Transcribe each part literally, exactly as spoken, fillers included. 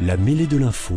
La mêlée de l'info.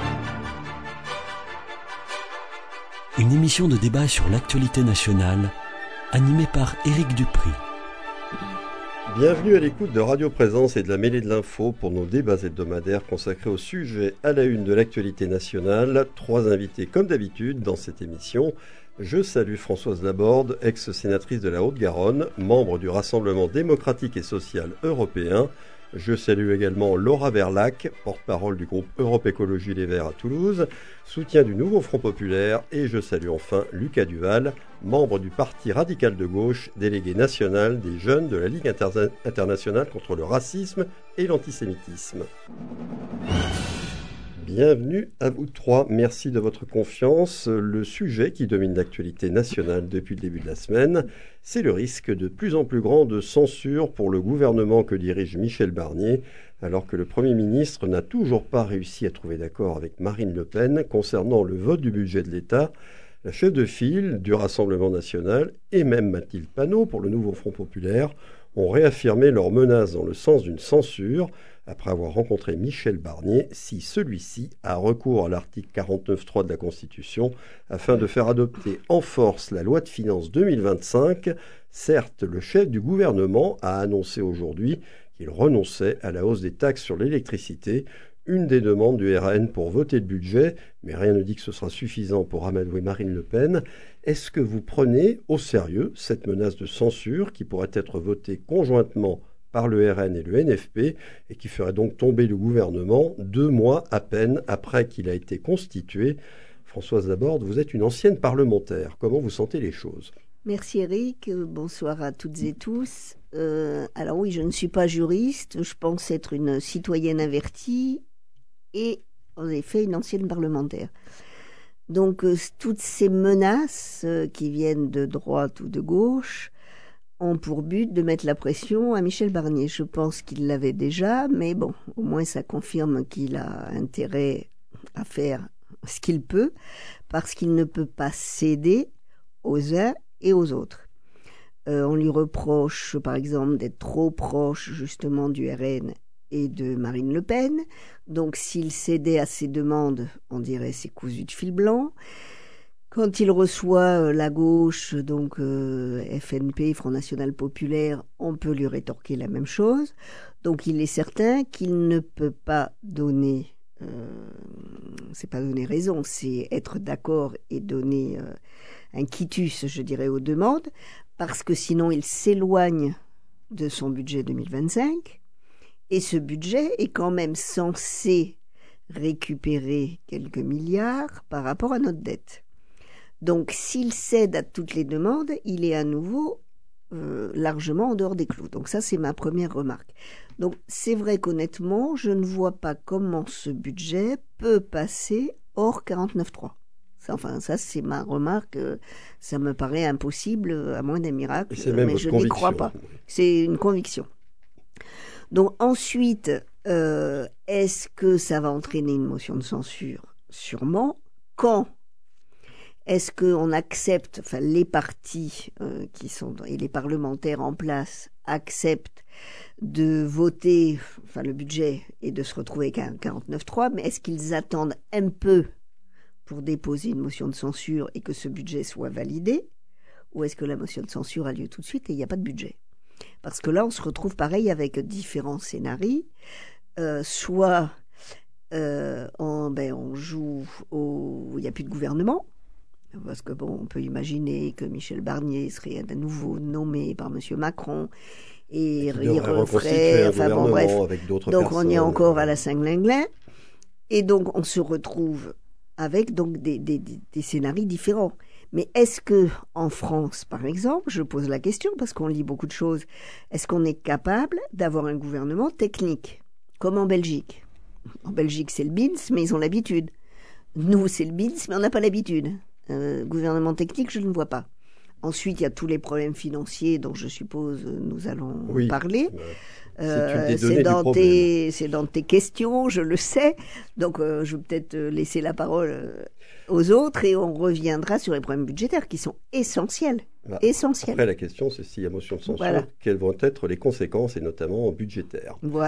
Une émission de débat sur l'actualité nationale, animée par Éric Dupri. Bienvenue à l'écoute de Radio Présence et de la mêlée de l'info pour nos débats hebdomadaires consacrés au sujet à la une de l'actualité nationale. Trois invités comme d'habitude dans cette émission. Je salue Françoise Laborde, ex-sénatrice de la Haute-Garonne, membre du Rassemblement démocratique et social européen. Je salue également Laura Verlac, porte-parole du groupe Europe Écologie Les Verts à Toulouse, soutien du Nouveau Front Populaire. Et je salue enfin Lucas Duval, membre du Parti radical de gauche, délégué national des jeunes de la Ligue inter- internationale contre le racisme et l'antisémitisme. Bienvenue à vous trois, merci de votre confiance. Le sujet qui domine l'actualité nationale depuis le début de la semaine, c'est le risque de plus en plus grand de censure pour le gouvernement que dirige Michel Barnier, alors que le Premier ministre n'a toujours pas réussi à trouver d'accord avec Marine Le Pen concernant le vote du budget de l'État. La chef de file du Rassemblement national et même Mathilde Panot pour le Nouveau Front Populaire ont réaffirmé leur menace dans le sens d'une censure après avoir rencontré Michel Barnier si celui-ci a recours à l'article quarante-neuf trois de la Constitution afin de faire adopter en force la loi de finances deux mille vingt-cinq. Certes, le chef du gouvernement a annoncé aujourd'hui qu'il renonçait à la hausse des taxes sur l'électricité, une des demandes du R N pour voter le budget, mais rien ne dit que ce sera suffisant pour amadouer Marine Le Pen. Est-ce que vous prenez au sérieux cette menace de censure qui pourrait être votée conjointement par le R N et le N F P et qui ferait donc tomber le gouvernement deux mois à peine après qu'il a été constitué? Françoise Laborde, vous êtes une ancienne parlementaire. Comment vous sentez les choses? Merci Eric, bonsoir à toutes et tous. Euh, alors oui, je ne suis pas juriste, je pense être une citoyenne avertie et en effet une ancienne parlementaire. Donc euh, toutes ces menaces euh, qui viennent de droite ou de gauche ont pour but de mettre la pression à Michel Barnier. Je pense qu'il l'avait déjà, mais bon, au moins ça confirme qu'il a intérêt à faire ce qu'il peut, parce qu'il ne peut pas céder aux uns et aux autres. Euh, on lui reproche, par exemple, d'être trop proche justement du R N et de Marine Le Pen. Donc s'il cédait à ses demandes, on dirait c'est cousu de fil blanc. Quand il reçoit euh, la gauche, donc euh, F N P, Front National Populaire, on peut lui rétorquer la même chose. Donc il est certain qu'il ne peut pas donner, euh, c'est pas donner raison, c'est être d'accord et donner euh, un quitus, je dirais, aux demandes, parce que sinon il s'éloigne de son budget deux mille vingt-cinq. Et ce budget est quand même censé récupérer quelques milliards par rapport à notre dette. Donc, s'il cède à toutes les demandes, il est à nouveau euh, largement en dehors des clous. Donc ça, c'est ma première remarque. Donc, c'est vrai qu'honnêtement, je ne vois pas comment ce budget peut passer hors quarante-neuf trois. Ça, enfin, ça, c'est ma remarque. Euh, ça me paraît impossible, à moins d'un miracle, c'est même mais votre je conviction. n'y crois pas. C'est une conviction. Donc, ensuite, euh, est-ce que ça va entraîner une motion de censure? Sûrement. Quand? Est-ce qu'on accepte, enfin les partis euh, qui sont et les parlementaires en place acceptent de voter, enfin le budget et de se retrouver avec un quarante-neuf trois, mais est-ce qu'ils attendent un peu pour déposer une motion de censure et que ce budget soit validé, ou est-ce que la motion de censure a lieu tout de suite et il n'y a pas de budget? Parce que là, on se retrouve pareil avec différents scénarios, euh, soit euh, on, ben, on joue au, il n'y a plus de gouvernement. Parce que bon, on peut imaginer que Michel Barnier serait à nouveau nommé par M. Macron et il referait, enfin bon bref, avec d'autres donc personnes. On est encore à la Saint-Glinglin et donc on se retrouve avec donc des, des, des, des scénarios différents. Mais est-ce que en France, par exemple, je pose la question parce qu'on lit beaucoup de choses, est-ce qu'on est capable d'avoir un gouvernement technique comme en Belgique? En Belgique, c'est le B I N S, mais ils ont l'habitude. Nous, c'est le B I N S, mais on n'a pas l'habitude. Euh, gouvernement technique, je ne vois pas. Ensuite, il y a tous les problèmes financiers dont je suppose nous allons oui, parler. Euh, c'est, c'est, dans tes, c'est dans tes questions, je le sais. Donc, euh, je vais peut-être laisser la parole aux autres et on reviendra sur les problèmes budgétaires qui sont essentiels. Bah, essentiels. Après, la question, c'est s'il y a motion de censure, voilà. quelles vont être les conséquences, et notamment budgétaires. Voilà.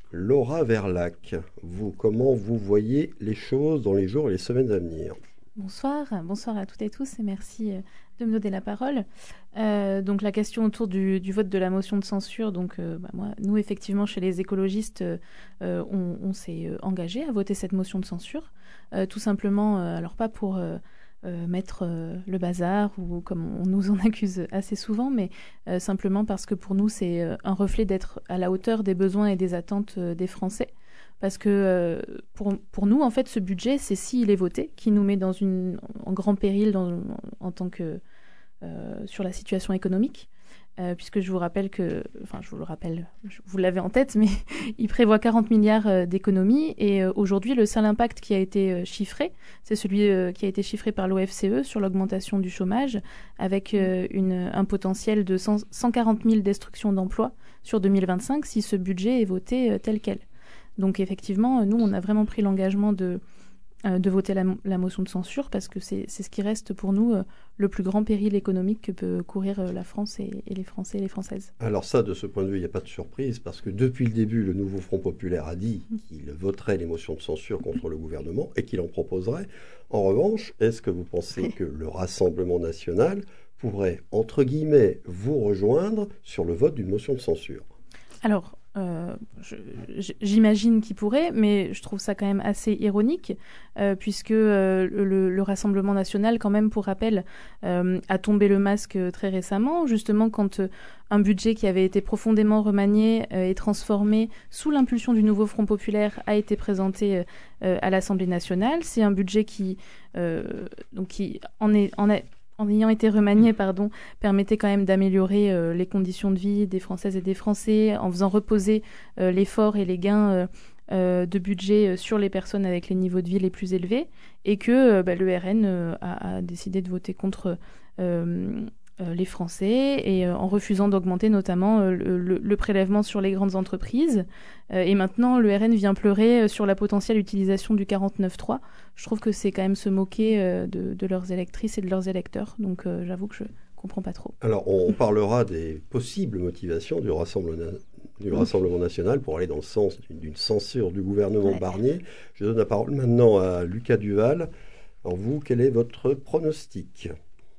Laura Verlac, vous, comment vous voyez les choses dans les jours et les semaines à venir? Bonsoir, bonsoir à toutes et tous et merci de me donner la parole. Euh, donc la question autour du, du vote de la motion de censure, donc euh, bah, moi, nous effectivement chez les écologistes, euh, on, on s'est engagé à voter cette motion de censure, euh, tout simplement, euh, alors pas pour euh, euh, mettre euh, le bazar ou comme on nous en accuse assez souvent, mais euh, simplement parce que pour nous c'est un reflet d'être à la hauteur des besoins et des attentes euh, des Français. Parce que euh, pour, pour nous, en fait, ce budget, c'est s'il est voté, qui nous met dans une, en grand péril dans, en tant que euh, sur la situation économique. Euh, puisque je vous rappelle que, enfin, je vous le rappelle, je, vous l'avez en tête, mais il prévoit quarante milliards euh, d'économies. Et euh, aujourd'hui, le seul impact qui a été euh, chiffré, c'est celui euh, qui a été chiffré par l'O F C E sur l'augmentation du chômage, avec euh, une, un potentiel de cent, cent quarante mille destructions d'emplois sur deux mille vingt-cinq si ce budget est voté euh, tel quel. Donc effectivement, nous, on a vraiment pris l'engagement de, euh, de voter la, la motion de censure parce que c'est, c'est ce qui reste pour nous euh, le plus grand péril économique que peut courir euh, la France et, et les Français et les Françaises. Alors ça, de ce point de vue, il n'y a pas de surprise parce que depuis le début, le nouveau Front populaire a dit qu'il voterait les motions de censure contre le gouvernement et qu'il en proposerait. En revanche, est-ce que vous pensez que le Rassemblement national pourrait, entre guillemets, vous rejoindre sur le vote d'une motion de censure? Alors, Euh, je, j'imagine qu'il pourrait, mais je trouve ça quand même assez ironique, euh, puisque euh, le, le Rassemblement national, quand même, pour rappel, euh, a tombé le masque très récemment, justement quand euh, un budget qui avait été profondément remanié euh, et transformé sous l'impulsion du nouveau Front populaire a été présenté euh, à l'Assemblée nationale. C'est un budget qui, euh, donc qui en est... En est en ayant été remanié, pardon, permettait quand même d'améliorer euh, les conditions de vie des Françaises et des Français, en faisant reposer euh, l'effort et les gains euh, euh, de budget sur les personnes avec les niveaux de vie les plus élevés, et que euh, bah, le R N euh, a, a décidé de voter contre euh, euh, les Français, et euh, en refusant d'augmenter notamment euh, le, le, le prélèvement sur les grandes entreprises. Euh, et maintenant, le R N vient pleurer sur la potentielle utilisation du quarante-neuf trois. Je trouve que c'est quand même se moquer euh, de, de leurs électrices et de leurs électeurs. Donc euh, j'avoue que je comprends pas trop. Alors, on parlera des possibles motivations du Rassemblement, du Rassemblement national pour aller dans le sens d'une, d'une censure du gouvernement ouais. Barnier. Je donne la parole maintenant à Lucas Duval. Alors vous, quel est votre pronostic?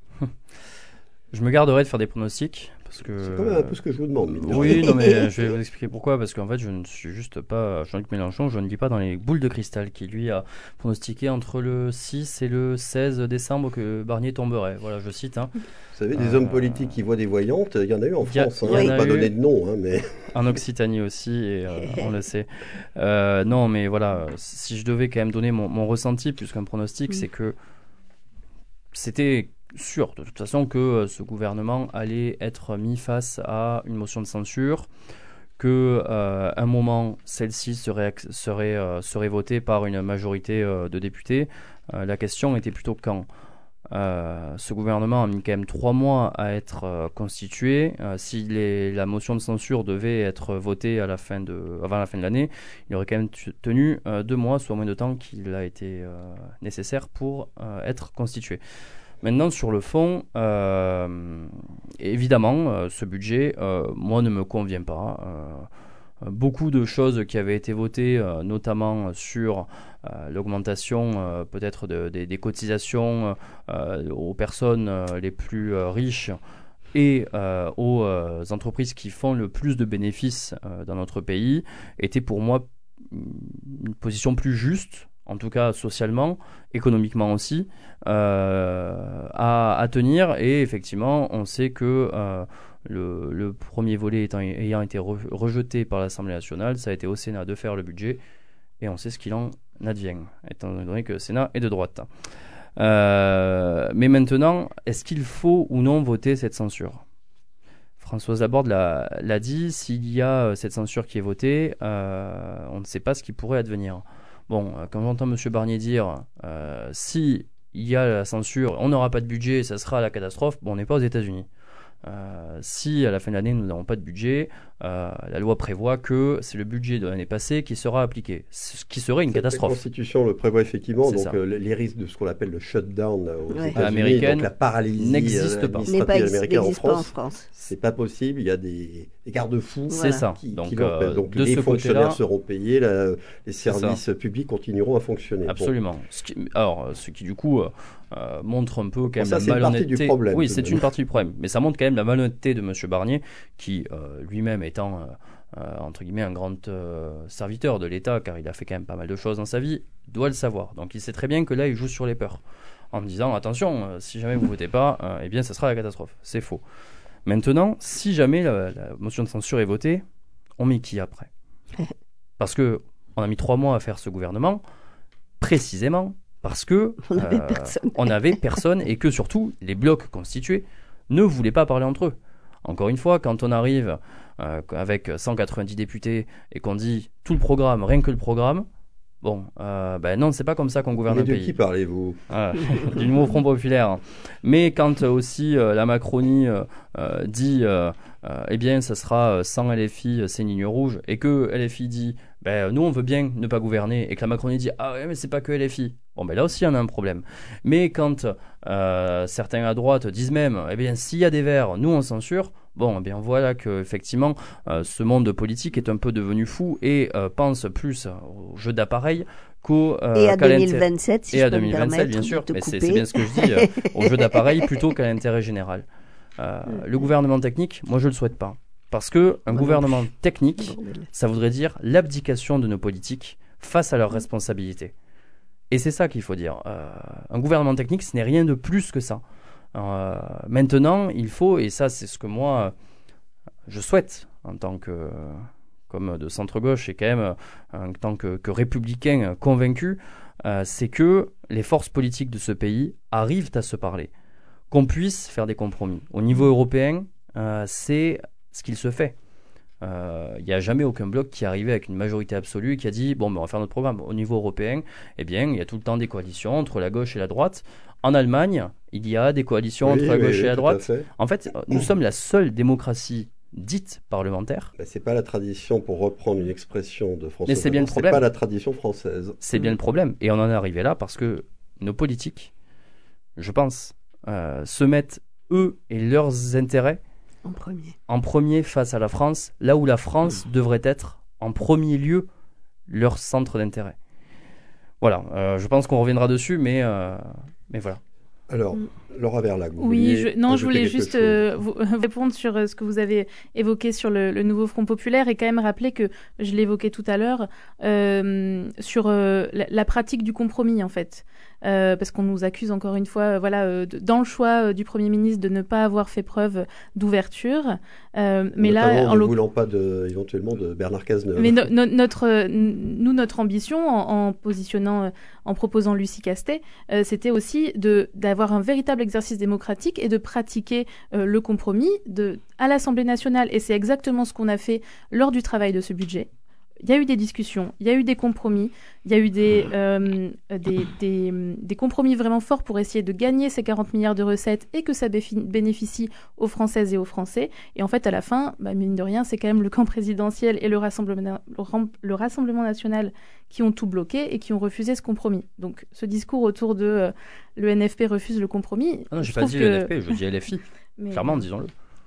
Je me garderai de faire des pronostics parce que c'est quand même un peu ce que je vous demande. Euh, oui, non mais je vais vous expliquer pourquoi, parce qu'en fait je ne suis juste pas Jean-Luc Mélenchon, je ne lis pas dans les boules de cristal qui lui a pronostiqué entre le six et le seize décembre que Barnier tomberait. Voilà, je cite. Hein. Vous savez, des euh, hommes politiques qui voient des voyantes, il y en a eu en France. Il hein, n'y a, a pas eu donné de nom, hein, mais en Occitanie aussi, et euh, on le sait. Euh, non, mais voilà, si je devais quand même donner mon, mon ressenti plus qu'un pronostic, mmh. c'est que c'était sûr de toute façon que euh, ce gouvernement allait être mis face à une motion de censure, que euh, un moment celle-ci serait serait euh, serait votée par une majorité euh, de députés. Euh, la question était plutôt quand. Euh, ce gouvernement a mis quand même trois mois à être euh, constitué. Euh, si les, la motion de censure devait être votée à la fin de, avant la fin de l'année, il aurait quand même t- tenu euh, deux mois, soit moins de temps qu'il a été euh, nécessaire pour euh, être constitué. Maintenant, sur le fond, euh, évidemment, euh, ce budget, euh, moi, ne me convient pas. Euh, beaucoup de choses qui avaient été votées, euh, notamment sur euh, l'augmentation euh, peut-être de, de, des cotisations euh, aux personnes euh, les plus euh, riches et euh, aux euh, entreprises qui font le plus de bénéfices euh, dans notre pays, étaient pour moi une position plus juste, en tout cas socialement, économiquement aussi, euh, à, à tenir. Et effectivement, on sait que euh, le, le premier volet étant, ayant été re, rejeté par l'Assemblée nationale, ça a été au Sénat de faire le budget, et on sait ce qu'il en advient, étant donné que le Sénat est de droite. Euh, mais maintenant, est-ce qu'il faut ou non voter cette censure ? Françoise Laborde l'a, l'a dit, s'il y a cette censure qui est votée, euh, on ne sait pas ce qui pourrait advenir. Bon, quand j'entends M. Barnier dire euh, si il y a la censure, on n'aura pas de budget, ça sera la catastrophe, bon, on n'est pas aux États-Unis. Euh, si à la fin de l'année nous n'avons pas de budget, euh, la loi prévoit que c'est le budget de l'année passée qui sera appliqué, ce qui serait une Cette catastrophe. La Constitution le prévoit effectivement, c'est donc euh, les risques de ce qu'on appelle le shutdown aux ouais. États-Unis, donc la paralysie n'existe pas. administrative américaine en France, en France. C'est pas possible. Il y a des des garde-fous. C'est ça. Qui, donc, qui euh, donc de les ce fonctionnaires côté-là, seront payés, la, les services publics continueront à fonctionner. Absolument. Bon. Ce qui, alors, ce qui du coup euh, euh, montre un peu quand même bon, ça, la c'est malhonnêteté. Une partie du problème, oui, c'est une partie du problème, mais ça montre quand même la malhonnêteté de M. Barnier, qui euh, lui-même étant euh, euh, entre guillemets un grand euh, serviteur de l'État, car il a fait quand même pas mal de choses dans sa vie, doit le savoir. Donc, il sait très bien que là, il joue sur les peurs, en me disant attention, euh, si jamais vous votez pas, euh, eh bien, ça sera la catastrophe. C'est faux. Maintenant, si jamais la, la motion de censure est votée, on met qui après? Parce que on a mis trois mois à faire ce gouvernement, précisément parce que on n'avait euh, personne. on n'avait personne et que surtout les blocs constitués ne voulaient pas parler entre eux. Encore une fois, quand on arrive euh, avec cent quatre-vingt-dix députés et qu'on dit tout le programme, rien que le programme, bon, euh, ben non, c'est pas comme ça qu'on gouverne Mais un de pays. De qui parlez-vous? Ah, du nouveau Front populaire. Mais quand euh, aussi euh, la Macronie euh, euh, dit, euh, euh, eh bien, ça sera sans L F I, c'est une ligne rouge, et que L F I dit, ben, nous on veut bien ne pas gouverner, et que la Macronie dit, ah ouais, mais c'est pas que L F I. Bon, ben là aussi, on a un problème. Mais quand euh, certains à droite disent même, eh bien, s'il y a des verts, nous on censure, bon, eh bien voilà que effectivement, euh, ce monde politique est un peu devenu fou et euh, pense plus au jeu d'appareil qu'au euh, et à qu'à deux mille vingt-sept, si et je à peux deux mille vingt-sept, me bien sûr, de mais c'est, couper. c'est bien ce que je dis, euh, au jeu d'appareil plutôt qu'à l'intérêt général. Euh, le gouvernement technique, moi je le souhaite pas, parce que un Moi gouvernement technique, Bordel. ça voudrait dire l'abdication de nos politiques face à leurs responsabilités. Et c'est ça qu'il faut dire. Euh, un gouvernement technique, ce n'est rien de plus que ça. Euh, maintenant, il faut, et ça c'est ce que moi je souhaite en tant que comme de centre-gauche et quand même en tant que, que républicain convaincu, euh, c'est que les forces politiques de ce pays arrivent à se parler, qu'on puisse faire des compromis. Au niveau européen, euh, c'est ce qu'il se fait. Il euh, n'y a jamais aucun bloc qui est arrivé avec une majorité absolue et qui a dit bon, ben, on va faire notre programme. Au niveau européen, eh bien, il y a tout le temps des coalitions entre la gauche et la droite. En Allemagne, il y a des coalitions oui, entre la oui, gauche oui, et la tout droite. à fait. En fait, nous sommes la seule démocratie dite parlementaire. Ben, c'est pas la tradition, pour reprendre une expression de François. Mais c'est bien le problème. C'est pas la tradition française. C'est bien le problème. Et on en est arrivé là parce que nos politiques, je pense, euh, se mettent eux et leurs intérêts En premier. en premier face à la France, là où la France mmh. devrait être en premier lieu leur centre d'intérêt. Voilà, euh, je pense qu'on reviendra dessus, mais, euh, mais voilà. Alors, mmh. Laura Verlag, vous oui, vouliez je, non, je voulais quelque juste chose. euh, vous répondre sur euh, ce que vous avez évoqué sur le, le nouveau Front populaire et quand même rappeler que, je l'évoquais tout à l'heure, euh, sur euh, la, la pratique du compromis en fait. Euh, parce qu'on nous accuse encore une fois, euh, voilà, euh, de, dans le choix euh, du Premier ministre de ne pas avoir fait preuve d'ouverture. Euh, mais Notamment là, en ne lo- voulant pas de, éventuellement de Bernard Cazeneuve. Mais no, no, notre, euh, nous, notre ambition en, en positionnant, euh, en proposant Lucie Castet, euh, c'était aussi de d'avoir un véritable exercice démocratique et de pratiquer euh, le compromis de, à l'Assemblée nationale. Et c'est exactement ce qu'on a fait lors du travail de ce budget. Il y a eu des discussions, il y a eu des compromis, il y a eu des, euh, des, des, des compromis vraiment forts pour essayer de gagner ces quarante milliards de recettes et que ça bénéficie aux Françaises et aux Français. Et en fait, à la fin, bah, mine de rien, c'est quand même le camp présidentiel et le Rassemblement, le Rassemblement national qui ont tout bloqué et qui ont refusé ce compromis. Donc, ce discours autour de euh, le N F P refuse le compromis... Ah non, je j'ai pas trouve dit que... le N F P, je dis L F I. Mais... Clairement, disons-le.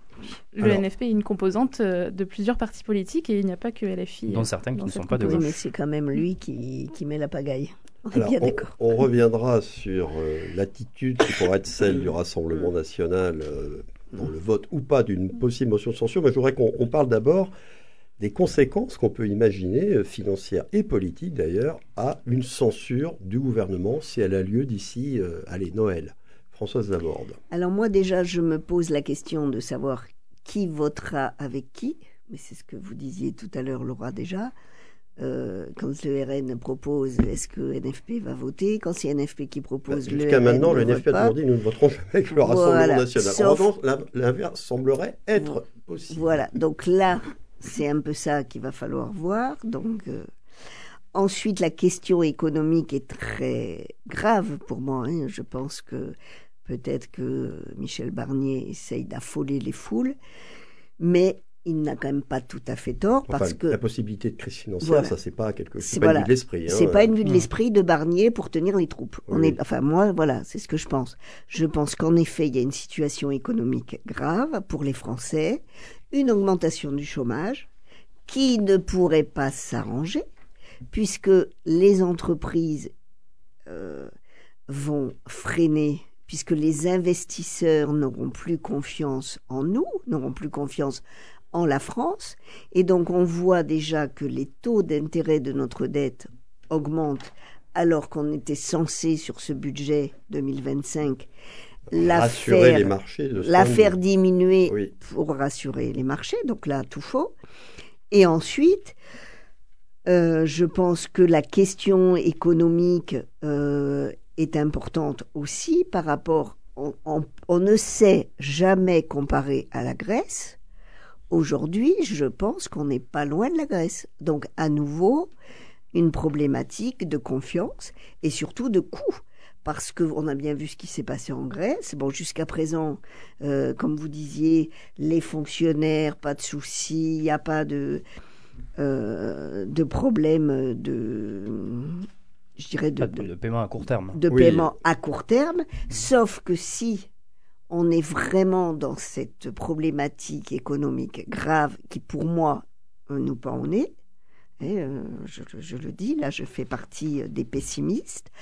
Le Alors, N F P est une composante de plusieurs partis politiques et il n'y a pas que L F I. Dont certains qui ne sont pas de Oui, gauche. mais c'est quand même lui qui, qui met la pagaille. On est Alors, bien on, d'accord. on reviendra sur euh, l'attitude qui pourrait être celle du Rassemblement national euh, dans le vote ou pas d'une possible motion de censure, mais je voudrais qu'on on parle d'abord des conséquences qu'on peut imaginer, euh, financières et politiques d'ailleurs, à une censure du gouvernement si elle a lieu d'ici, euh, allez, Noël. Françoise Laborde. Alors moi déjà, je me pose la question de savoir qui votera avec qui, mais c'est ce que vous disiez tout à l'heure, Laura, déjà. Euh, quand le R N propose, est-ce que N F P va voter? Quand c'est N F P qui propose, bah, le jusqu'à R N maintenant, ne le N F P vote a pas. toujours dit nous ne voterons jamais avec le Rassemblement Voilà. national. Sauf... En revanche, l'inverse semblerait être possible. Voilà, donc là, c'est un peu ça qu'il va falloir voir. Donc, euh... ensuite, la question économique est très grave pour moi. Hein. Je pense que peut-être que Michel Barnier essaye d'affoler les foules, mais il n'a quand même pas tout à fait tort, enfin, parce que la possibilité de crise financière, voilà. ça c'est pas quelque, c'est c'est pas voilà. une vue de l'esprit. Hein. C'est pas une vue de Mmh. l'esprit de Barnier pour tenir les troupes. Oui. On est, enfin moi, voilà, c'est ce que je pense. Je pense qu'en effet, il y a une situation économique grave pour les Français, une augmentation du chômage qui ne pourrait pas s'arranger, puisque les entreprises euh, vont freiner, puisque les investisseurs n'auront plus confiance en nous, n'auront plus confiance en la France, et donc on voit déjà que les taux d'intérêt de notre dette augmentent, alors qu'on était censé sur ce budget deux mille vingt-cinq la rassurer faire, les marchés, de la faire de... diminuer oui. pour rassurer les marchés, donc là tout faux. Et ensuite, euh, je pense que la question économique euh, est importante aussi par rapport, on, on, on ne sait jamais comparer à la Grèce. Aujourd'hui, je pense qu'on n'est pas loin de la Grèce. Donc, à nouveau, une problématique de confiance et surtout de coût. Parce qu'on a bien vu ce qui s'est passé en Grèce. Bon, jusqu'à présent, euh, comme vous disiez, les fonctionnaires, pas de soucis, il n'y a pas de, euh, de problème de... Je dirais de, de, de paiement à court terme. De oui. paiement à court terme, sauf que si on est vraiment dans cette problématique économique grave qui, pour moi, nous pend au nez, et euh, je, je le dis, là, je fais partie des pessimistes.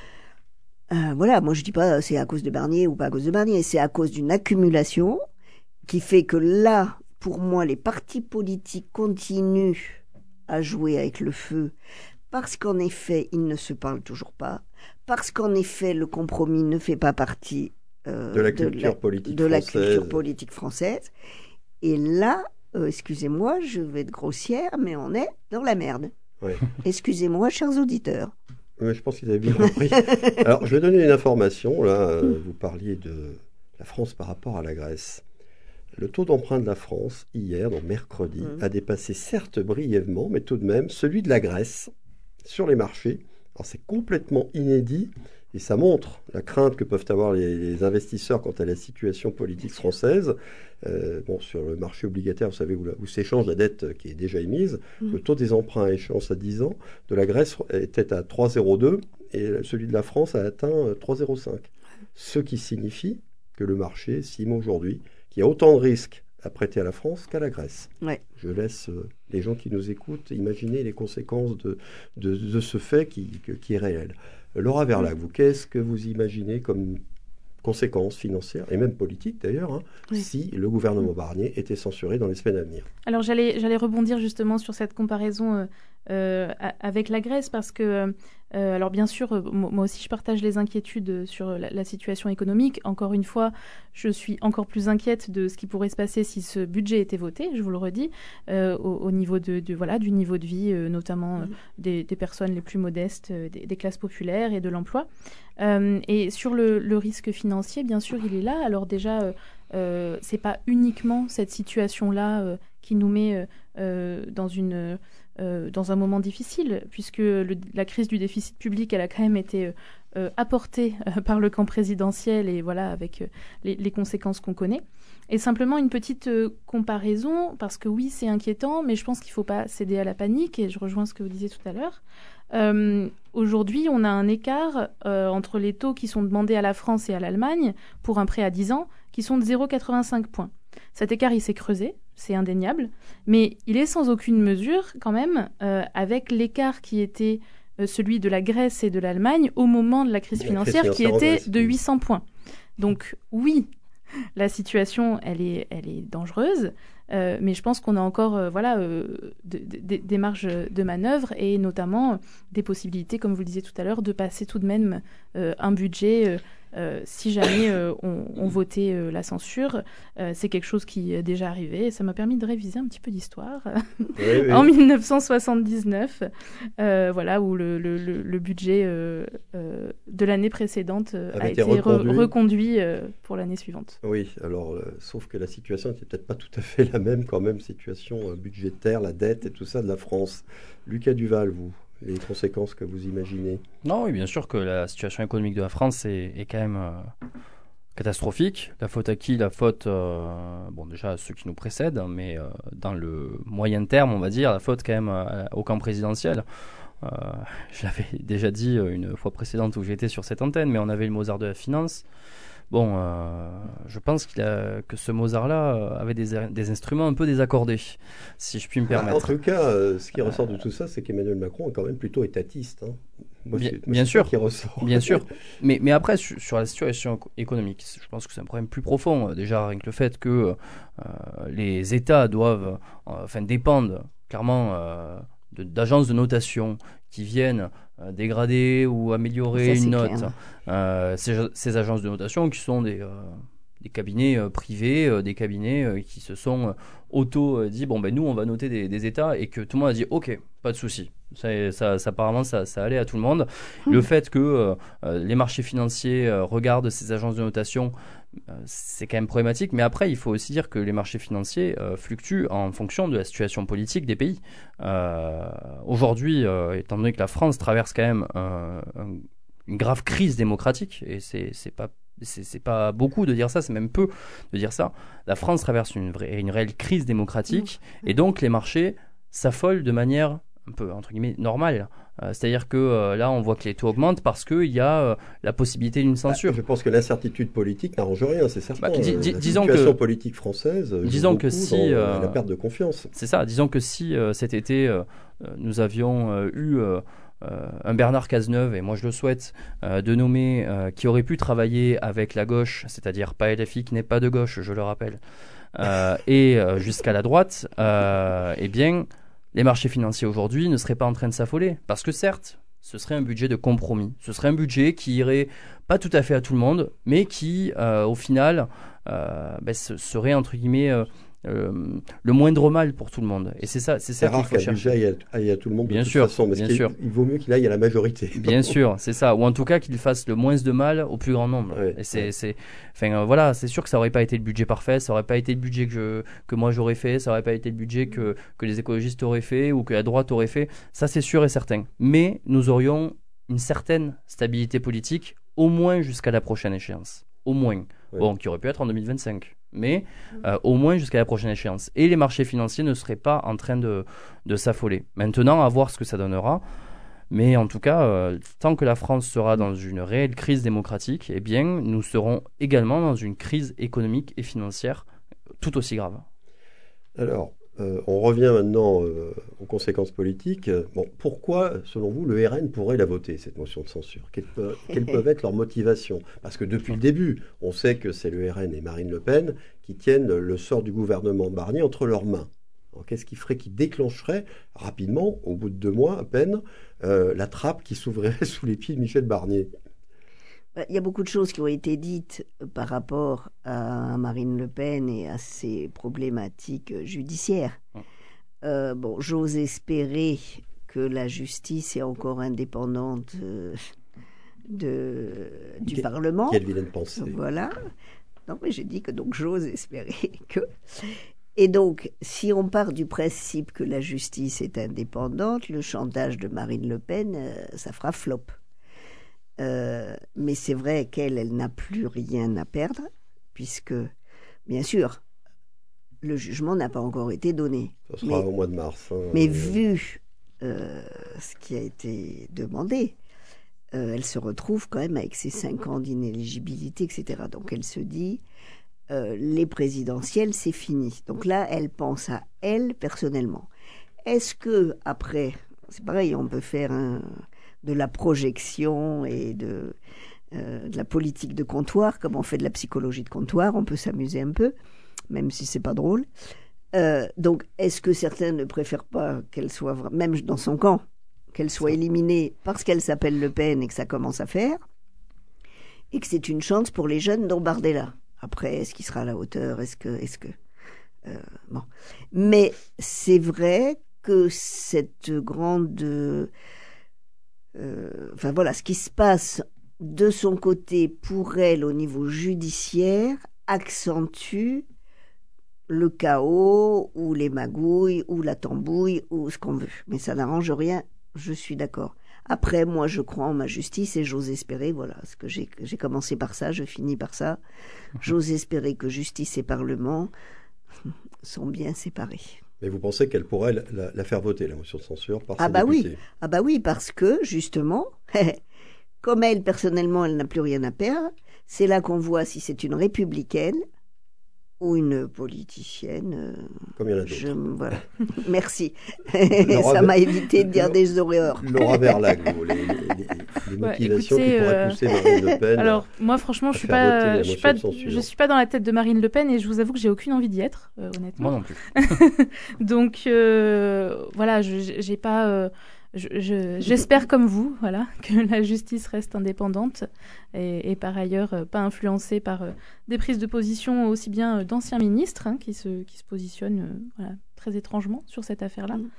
Euh, voilà, moi, je dis pas c'est à cause de Barnier ou pas à cause de Barnier, c'est à cause d'une accumulation qui fait que là, pour moi, les partis politiques continuent à jouer avec le feu parce qu'en effet, ils ne se parlent toujours pas, parce qu'en effet, le compromis ne fait pas partie Euh, de la culture de la, politique de la française. culture politique française. Et là, euh, excusez-moi, je vais être grossière, mais on est dans la merde. Oui. Excusez-moi, chers auditeurs. Oui, je pense qu'ils avaient bien compris. Alors, je vais donner une information. Là, euh, vous parliez de la France par rapport à la Grèce. Le taux d'emprunt de la France, hier, donc mercredi, mmh. a dépassé certes brièvement, mais tout de même, celui de la Grèce sur les marchés. Alors, c'est complètement inédit. Et ça montre la crainte que peuvent avoir les, les investisseurs quant à la situation politique française. Euh, bon, sur le marché obligataire, vous savez, où, où s'échange la dette qui est déjà émise, mmh. le taux des emprunts à échéance à dix ans de la Grèce était à trois virgule zéro deux et celui de la France a atteint trois virgule zéro cinq. Ce qui signifie que le marché estime aujourd'hui qu'il y a autant de risques à prêter à la France qu'à la Grèce. Ouais. Je laisse euh, les gens qui nous écoutent imaginer les conséquences de, de, de ce fait qui, que, qui est réel. Laura Verlag, vous, qu'est-ce que vous imaginez comme conséquences financières, et même politiques d'ailleurs, hein, oui. si le gouvernement Barnier était censuré dans les semaines à venir? Alors j'allais, j'allais rebondir justement sur cette comparaison euh, euh, avec la Grèce, parce que, euh, alors bien sûr, euh, moi aussi je partage les inquiétudes sur la, la situation économique. Encore une fois, je suis encore plus inquiète de ce qui pourrait se passer si ce budget était voté, je vous le redis, euh, au, au niveau de, de, voilà, du niveau de vie, euh, notamment euh, des, des personnes les plus modestes, euh, des, des classes populaires et de l'emploi. Euh, et sur le, le risque financier, bien sûr, il est là. Alors déjà, euh, euh, c'est pas uniquement cette situation-là euh, qui nous met euh, dans une euh, dans un moment difficile, puisque le, la crise du déficit public, elle a quand même été euh, apportée euh, par le camp présidentiel, et voilà, avec euh, les, les conséquences qu'on connaît. Et simplement une petite euh, comparaison, parce que oui, c'est inquiétant, mais je pense qu'il ne faut pas céder à la panique, et je rejoins ce que vous disiez tout à l'heure. Euh, aujourd'hui, on a un écart euh, entre les taux qui sont demandés à la France et à l'Allemagne pour un prêt à dix ans, qui sont de zéro virgule quatre-vingt-cinq points. Cet écart, il s'est creusé, c'est indéniable, mais il est sans aucune mesure quand même euh, avec l'écart qui était euh, celui de la Grèce et de l'Allemagne au moment de la crise financière, crise qui était de huit cents points. Donc oui, la situation, elle est, elle est dangereuse, euh, mais je pense qu'on a encore euh, voilà, euh, de, de, des marges de manœuvre, et notamment des possibilités, comme vous le disiez tout à l'heure, de passer tout de même euh, un budget... Euh, Euh, si jamais euh, on, on votait euh, la censure. Euh, c'est quelque chose qui est déjà arrivé, et ça m'a permis de réviser un petit peu d'histoire. Oui, oui. En dix-neuf cent soixante-dix-neuf, euh, voilà, où le, le, le budget euh, euh, de l'année précédente euh, a été, été reconduit, re- reconduit euh, pour l'année suivante. Oui, alors, euh, sauf que la situation n'était peut-être pas tout à fait la même quand même, situation euh, budgétaire, la dette et tout ça de la France. Lucas Duval, vous, les conséquences que vous imaginez? Non, oui, bien sûr que la situation économique de la France est, est quand même euh, catastrophique. La faute à qui? La faute, euh, bon déjà à ceux qui nous précèdent, mais euh, dans le moyen terme, on va dire, la faute quand même euh, au camp présidentiel. Euh, je l'avais déjà dit une fois précédente où j'étais sur cette antenne, mais on avait le Mozart de la finance. Bon, euh, je pense qu'il a, que ce Mozart-là avait des, des instruments un peu désaccordés, si je puis me permettre. En tout cas, euh, ce qui ressort de tout ça, c'est qu'Emmanuel Macron est quand même plutôt étatiste. Hein. Moi, bien c'est, moi, bien c'est sûr, ça qui ressort. bien sûr. Mais, mais après, sur, sur la situation économique, je pense que c'est un problème plus profond. Déjà, rien que le fait que euh, les États doivent, euh, enfin, dépendent clairement euh, de, d'agences de notation qui viennent euh, dégrader ou améliorer Ça, une c'est note. clair. Euh, ces, ces agences de notation qui sont des, euh, des cabinets euh, privés, euh, des cabinets euh, qui se sont euh, auto-dit, bon ben nous on va noter des, des États, et que tout le monde a dit ok, pas de souci. Ça, ça, ça, apparemment ça, ça allait à tout le monde. Mmh. Le fait que euh, euh, les marchés financiers euh, regardent ces agences de notation, euh, c'est quand même problématique. Mais après, il faut aussi dire que les marchés financiers euh, fluctuent en fonction de la situation politique des pays. Euh, aujourd'hui, euh, étant donné que la France traverse quand même euh, un, une grave crise démocratique, et c'est, c'est pas C'est, c'est pas beaucoup de dire ça, c'est même peu de dire ça. La France traverse une, vraie, une réelle crise démocratique, mmh. et donc les marchés s'affolent de manière un peu, entre guillemets, normale. Euh, c'est-à-dire que euh, là, on voit que les taux augmentent parce qu'il y a euh, la possibilité d'une censure. Bah, je pense que l'incertitude politique n'arrange rien, c'est certain. Bah, di- di- la disons situation que, politique française disons que si, dans euh, la perte de confiance. C'est ça, disons que si euh, cet été, euh, nous avions euh, eu... Euh, Euh, un Bernard Cazeneuve, et moi je le souhaite, euh, de nommer, euh, qui aurait pu travailler avec la gauche, c'est-à-dire pas L F I qui n'est pas de gauche, je le rappelle, euh, et euh, jusqu'à la droite, euh, eh bien, les marchés financiers aujourd'hui ne seraient pas en train de s'affoler. Parce que certes, ce serait un budget de compromis. Ce serait un budget qui irait pas tout à fait à tout le monde, mais qui, euh, au final, euh, ben, serait, entre guillemets, euh, Euh, le moindre mal pour tout le monde. Et c'est ça, c'est ça c'est qu'il faut chercher. Aille à, aille à tout le monde bien de toute sûr, façon, parce bien qu'il sûr. il vaut mieux qu'il aille à la majorité. Bien sûr, c'est ça. Ou en tout cas qu'il fasse le moins de mal au plus grand nombre. Ouais, et c'est, ouais. c'est, enfin euh, voilà, c'est sûr que ça aurait pas été le budget parfait, ça aurait pas été le budget que je, que moi j'aurais fait, ça aurait pas été le budget que que les écologistes auraient fait ou que la droite aurait fait. Ça c'est sûr et certain. Mais nous aurions une certaine stabilité politique, au moins jusqu'à la prochaine échéance. Au moins. Ouais. Bon, qui aurait pu être en deux mille vingt-cinq. Mais euh, au moins jusqu'à la prochaine échéance. Et les marchés financiers ne seraient pas en train de, de s'affoler. Maintenant, à voir ce que ça donnera. Mais en tout cas, euh, tant que la France sera dans une réelle crise démocratique, eh bien, nous serons également dans une crise économique et financière tout aussi grave. Alors, euh, on revient maintenant euh, aux conséquences politiques. Bon, pourquoi, selon vous, le R N pourrait la voter, cette motion de censure? Quelles peuvent, quelles peuvent être leurs motivations? Parce que depuis le début, on sait que c'est le R N et Marine Le Pen qui tiennent le sort du gouvernement Barnier entre leurs mains. Alors, qu'est-ce qui ferait, qui déclencherait rapidement, au bout de deux mois à peine, euh, la trappe qui s'ouvrirait sous les pieds de Michel Barnier? Il y a beaucoup de choses qui ont été dites par rapport à Marine Le Pen et à ses problématiques judiciaires. Euh, bon, j'ose espérer que la justice est encore indépendante euh, de, du Quelle, Parlement. Quelle vilaine pensée. Voilà. Non, mais j'ai dit que donc j'ose espérer que... Et donc, si on part du principe que la justice est indépendante, le chantage de Marine Le Pen, euh, ça fera flop. Euh, mais c'est vrai qu'elle, elle n'a plus rien à perdre, puisque, bien sûr, le jugement n'a pas encore été donné. Ça sera mais, au mois de mars. Hein, mais euh... vu euh, ce qui a été demandé, euh, elle se retrouve quand même avec ses cinq ans d'inéligibilité, et cetera. Donc elle se dit, euh, les présidentielles, c'est fini. Donc là, elle pense à elle personnellement. Est-ce que après, c'est pareil, on peut faire un... de la projection et de, euh, de la politique de comptoir, comme on fait de la psychologie de comptoir, on peut s'amuser un peu, même si c'est pas drôle. Euh, donc, est-ce que certains ne préfèrent pas qu'elle soit, même dans son camp, qu'elle soit éliminée parce qu'elle s'appelle Le Pen et que ça commence à faire, et que c'est une chance pour les jeunes dont Bardella. Après, est-ce qu'il sera à la hauteur? Est-ce que... Est-ce que euh, bon. Mais c'est vrai que cette grande... Euh, Euh, enfin voilà, ce qui se passe de son côté pour elle au niveau judiciaire accentue le chaos ou les magouilles ou la tambouille ou ce qu'on veut. Mais ça n'arrange rien, je suis d'accord. Après, moi, je crois en ma justice et j'ose espérer, voilà, parce que j'ai, j'ai commencé par ça, je finis par ça. J'ose espérer que justice et Parlement sont bien séparés. Mais vous pensez qu'elle pourrait la, la, la faire voter, la motion de censure, par ah ses bah députés? Oui. Ah bah oui, parce que, justement, comme elle, personnellement, elle n'a plus rien à perdre, c'est là qu'on voit si c'est une républicaine ou une politicienne. Euh, Comme il y en a d'autres. Je, voilà. Merci. Laura Ça m'a évité de dire des horreurs. Laura Verlag, les, les, les, les motivations ouais, écoutez, qui pourraient euh... pousser Marine Le Pen. Alors moi franchement je suis pas, je suis pas, je suis pas dans la tête de Marine Le Pen et je vous avoue que j'ai aucune envie d'y être, euh, honnêtement. Moi non plus. Donc euh, voilà, je, j'ai pas. Euh, Je, je, j'espère comme vous, voilà, que la justice reste indépendante et, et par ailleurs euh, pas influencée par euh, des prises de position aussi bien euh, d'anciens ministres hein, qui, se, qui se positionnent euh, voilà, très étrangement sur cette affaire-là. Mmh.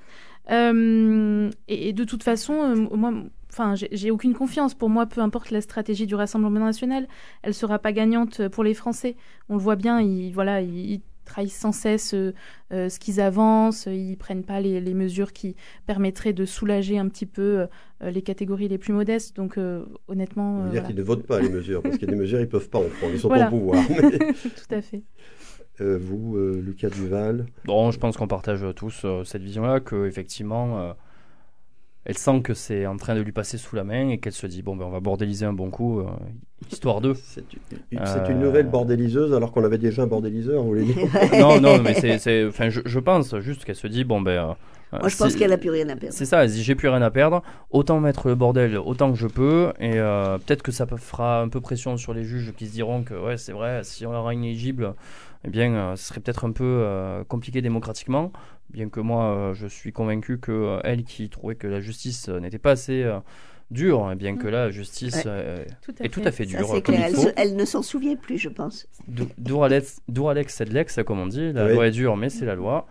Euh, et, et de toute façon, euh, moi, enfin, j'ai, j'ai aucune confiance. Pour moi, peu importe la stratégie du Rassemblement national, elle sera pas gagnante pour les Français. On le voit bien, ils, voilà, ils, ils trahissent sans cesse euh, euh, ce qu'ils avancent, ils prennent pas les, les mesures qui permettraient de soulager un petit peu euh, les catégories les plus modestes. Donc euh, honnêtement, ça veut euh, dire voilà. qu'ils ne votent pas les mesures, parce qu'il y a des mesures ils peuvent pas en prendre, ils sont voilà. pas au pouvoir. Mais... Tout à fait. Euh, vous, euh, Lucas Duval? Bon, je pense qu'on partage tous euh, cette vision-là, que effectivement, euh, elle sent que c'est en train de lui passer sous la main et qu'elle se dit bon ben on va bordéliser un bon coup, euh, histoire d'eux. C'est une, c'est une nouvelle bordéliseuse alors qu'on avait déjà un bordéliseur, vous voulez dire? Non, non, mais c'est, c'est, enfin, je, je pense juste qu'elle se dit bon ben. Euh, Moi, je pense qu'elle n'a plus rien à perdre. C'est ça, elle dit j'ai plus rien à perdre, autant mettre le bordel autant que je peux, et euh, peut-être que ça fera un peu pression sur les juges qui se diront que ouais c'est vrai, si on aura inéligible, eh bien euh, ce serait peut-être un peu euh, compliqué démocratiquement, bien que moi euh, je suis convaincu que euh, elle qui trouvait que la justice euh, n'était pas assez euh, dure, et bien que la justice ouais. euh, tout est tout à fait dure. Ça, c'est clair. Elle, se, elle ne s'en souvient plus, je pense. Dur Alex, c'est de l'ex, comme on dit. La oui. loi est dure, mais c'est la loi.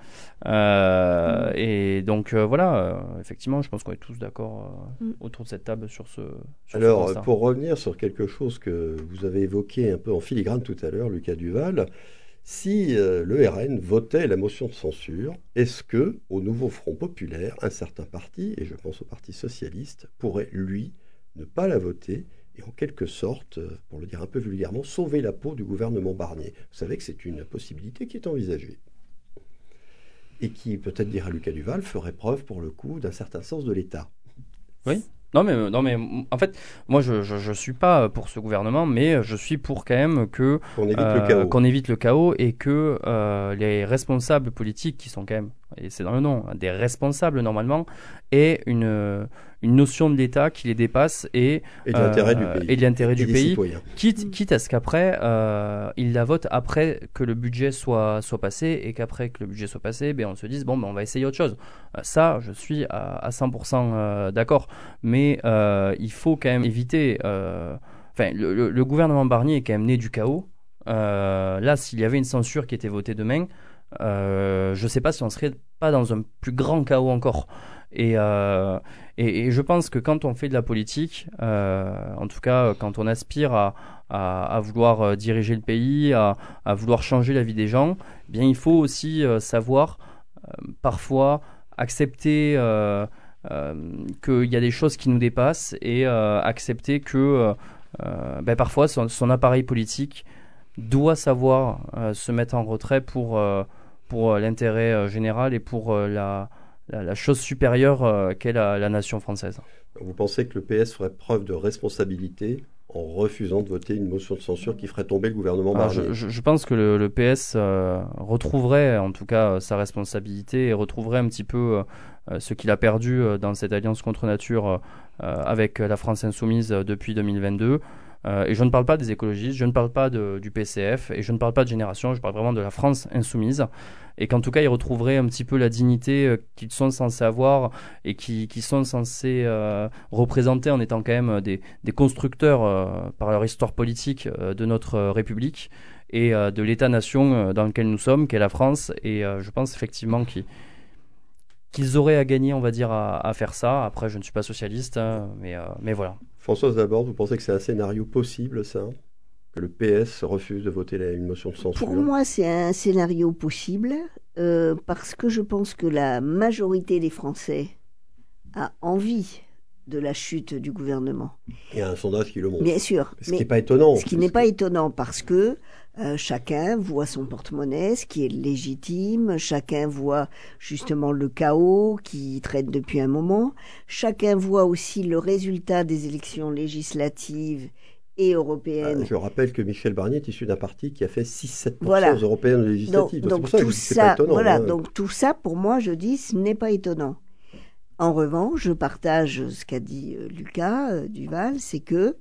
Euh, mmh. Et donc euh, voilà, euh, effectivement, je pense qu'on est tous d'accord euh, mmh. autour de cette table sur ce. Sur Alors, ce pour revenir sur quelque chose que vous avez évoqué un peu en filigrane tout à l'heure, Lucas Duval, si euh, le R N votait la motion de censure, est-ce que, au nouveau Front populaire, un certain parti, et je pense au Parti socialiste, pourrait, lui, ne pas la voter et en quelque sorte, pour le dire un peu vulgairement, sauver la peau du gouvernement Barnier? Vous savez que c'est une possibilité qui est envisagée. Et qui, peut-être dira Lucas Duval, ferait preuve pour le coup d'un certain sens de l'État. Oui. Non mais, non mais en fait, moi je, je, je suis pas pour ce gouvernement, mais je suis pour quand même que qu'on évite, euh, le chaos. qu'on évite le chaos et que euh, les responsables politiques qui sont quand même, et c'est dans le nom, des responsables normalement, aient une, une notion de l'État qui les dépasse et, et de l'intérêt euh, du pays, et de l'intérêt et du des pays citoyens. quitte, quitte à ce qu'après euh, ils la votent après que le budget soit, soit passé et qu'après que le budget soit passé, ben, on se dise bon ben, on va essayer autre chose. Euh, ça, je suis à, à cent pour cent euh, d'accord, mais euh, il faut quand même éviter. Euh, enfin, le, le, le gouvernement Barnier est quand même né du chaos. Euh, là, s'il y avait une censure qui était votée demain, euh, je ne sais pas si on serait pas dans un plus grand chaos encore. Et, euh, et, et je pense que quand on fait de la politique, euh, en tout cas quand on aspire à, à, à vouloir diriger le pays, à, à vouloir changer la vie des gens, eh bien il faut aussi euh, savoir euh, parfois accepter euh, euh, qu'il y a des choses qui nous dépassent et euh, accepter que euh, ben parfois son, son appareil politique doit savoir euh, se mettre en retrait pour, euh, pour l'intérêt euh, général et pour euh, la La, la chose supérieure euh, qu'est la, la nation française. Vous pensez que le P S ferait preuve de responsabilité en refusant de voter une motion de censure qui ferait tomber le gouvernement Barnier? je, je, je pense que le, le P S euh, retrouverait en tout cas sa responsabilité et retrouverait un petit peu euh, ce qu'il a perdu euh, dans cette alliance contre nature euh, avec la France insoumise euh, depuis deux mille vingt-deux. Euh, et je ne parle pas des écologistes, je ne parle pas de, du P C F et je ne parle pas de génération, je parle vraiment de la France insoumise. Et qu'en tout cas, ils retrouveraient un petit peu la dignité euh, qu'ils sont censés avoir et qui, qui sont censés euh, représenter en étant quand même des, des constructeurs euh, par leur histoire politique euh, de notre euh, République et euh, de l'État-nation euh, dans lequel nous sommes, qu'est la France. Et euh, je pense effectivement qu'ils, qu'ils auraient à gagner, on va dire, à, à faire ça. Après, je ne suis pas socialiste, hein, mais, euh, mais voilà. Françoise Laborde, vous pensez que c'est un scénario possible, ça ? Que le P S refuse de voter la, une motion de censure? Pour moi, c'est un scénario possible, euh, parce que je pense que la majorité des Français a envie de la chute du gouvernement. Il y a un sondage qui le montre. Bien sûr. Ce qui n'est pas étonnant. Ce qui n'est pas étonnant parce que euh, chacun voit son porte-monnaie, ce qui est légitime. Chacun voit justement le chaos qui traîne depuis un moment. Chacun voit aussi le résultat des élections législatives et européennes. Ah, je rappelle que Michel Barnier est issu d'un parti qui a fait six à sept pour cent voilà. aux européennes législatives. Donc, donc c'est pour ça tout que je dis que c'est ça, pas étonnant. voilà. Hein. Donc tout ça, pour moi, je dis, ce n'est pas étonnant. En revanche, je partage ce qu'a dit euh, Lucas euh, Duval, c'est que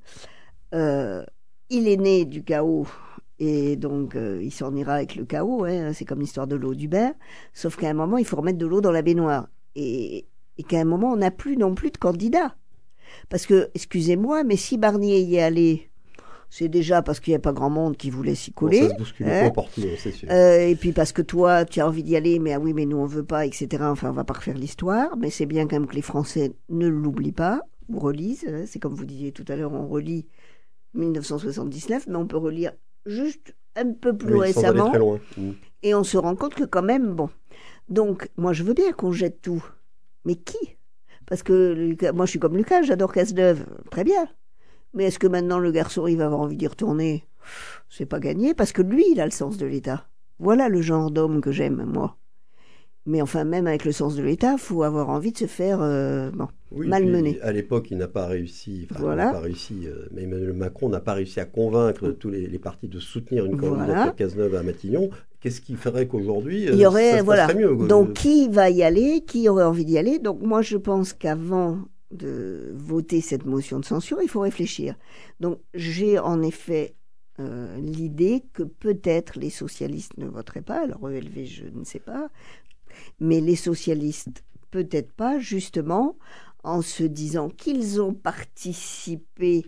euh, il est né du chaos et donc euh, il s'en ira avec le chaos. Hein, c'est comme l'histoire de l'eau d'Hubert. Sauf qu'à un moment, il faut remettre de l'eau dans la baignoire et, et qu'à un moment, on n'a plus non plus de candidat. Parce que, excusez-moi, mais si Barnier y est allé, c'est déjà parce qu'il n'y a pas grand monde qui voulait s'y coller. Bon, ça se bouscule hein, au portillon, c'est sûr. Euh, et puis parce que toi, tu as envie d'y aller, mais ah oui, mais nous on veut pas, et cetera. Enfin, on va pas refaire l'histoire, mais c'est bien quand même que les Français ne l'oublient pas ou relisent. Hein. C'est comme vous disiez tout à l'heure, on relit dix-neuf cent soixante-dix-neuf, mais on peut relire juste un peu plus oui, récemment. Sans aller très loin. Mmh. Et on se rend compte que quand même, bon. Donc, moi, je veux bien qu'on jette tout, mais qui ? Parce que Lucas, moi, je suis comme Lucas, j'adore Cazeneuve, très bien. Mais est-ce que maintenant le garçon il va avoir envie d'y retourner ? C'est pas gagné parce que lui il a le sens de l'État. Voilà le genre d'homme que j'aime moi. Mais enfin même avec le sens de l'État, faut avoir envie de se faire euh, bon, oui, malmener. À l'époque, il n'a pas réussi. Enfin, voilà. il n'a pas réussi. Euh, mais Emmanuel Macron n'a pas réussi à convaincre tous les, les partis de soutenir une candidature voilà. Cazeneuve à Matignon. Qu'est-ce qui ferait qu'aujourd'hui euh, il y aurait ça se voilà. passerait mieux ? Donc qui va y aller ? Qui aurait envie d'y aller ? Donc moi je pense qu'avant de voter cette motion de censure, il faut réfléchir. Donc j'ai en effet euh, l'idée que peut-être les socialistes ne voteraient pas, alors E L V je ne sais pas, mais les socialistes peut-être pas, justement en se disant qu'ils ont participé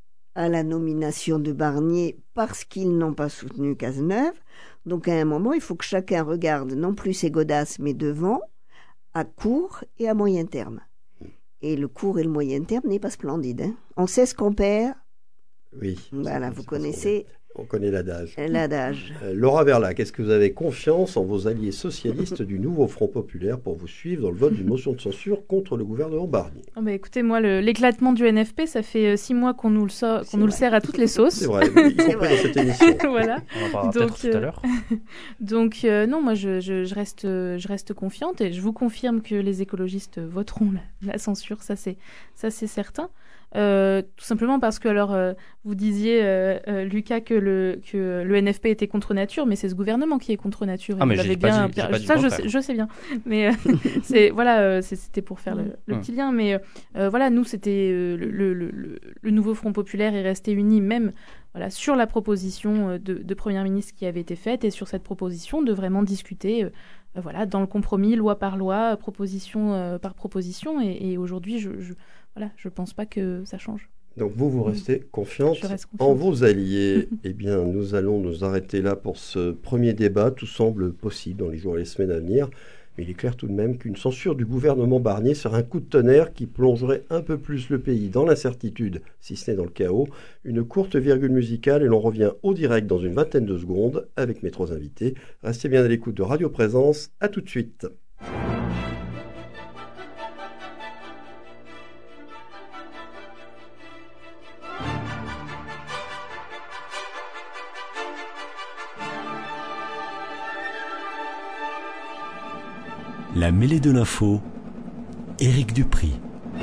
à la nomination de Barnier parce qu'ils n'ont pas soutenu Cazeneuve. Donc à un moment, il faut que chacun regarde non plus ses godasses, mais devant, à court et à moyen terme. Et le court et le moyen terme n'est pas splendide. Hein. On sait ce qu'on perd. Oui. Voilà, vous connaissez. On connaît l'adage. L'adage. Euh, Laura Verlac, est-ce que vous avez confiance en vos alliés socialistes du nouveau Front populaire pour vous suivre dans le vote d'une motion de censure contre le gouvernement Barnier ? Oh bah écoutez, moi, le, l'éclatement du N F P, ça fait euh, six mois qu'on nous le, so- qu'on nous le sert à toutes les sauces. C'est vrai, y compris dans cette émission. Voilà. On en parlera peut-être tout à l'heure. Donc, euh, non, moi, je, je, je, reste, je reste confiante et je vous confirme que les écologistes voteront la, la censure, ça c'est, ça, c'est certain. Euh, tout simplement parce que, alors, euh, vous disiez, euh, euh, Lucas, que le, que le N F P était contre nature, mais c'est ce gouvernement qui est contre nature. Ah, mais vous j'ai l'avez pas bien, dit- j'ai pas dit ça, le je, contraire. sais, je sais bien. Mais euh, c'est, voilà, euh, c'est, c'était pour faire le, le Mmh. petit lien. Mais euh, voilà, nous, c'était euh, le, le, le, le nouveau Front populaire est resté uni, même voilà, sur la proposition de, de Première ministre qui avait été faite et sur cette proposition de vraiment discuter. Euh, voilà, dans le compromis, loi par loi, proposition euh, par proposition. Et, et aujourd'hui, je, je, voilà, je pense pas que ça change. Donc vous, vous restez confiante, Je reste confiante. en vos alliés. Eh bien, nous allons nous arrêter là pour ce premier débat. Tout semble possible dans les jours et les semaines à venir. Mais il est clair tout de même qu'une censure du gouvernement Barnier serait un coup de tonnerre qui plongerait un peu plus le pays dans l'incertitude, si ce n'est dans le chaos. Une courte virgule musicale et l'on revient au direct dans une vingtaine de secondes avec mes trois invités. Restez bien à l'écoute de Radio Présence. À tout de suite. La mêlée de l'info, Éric Dupry.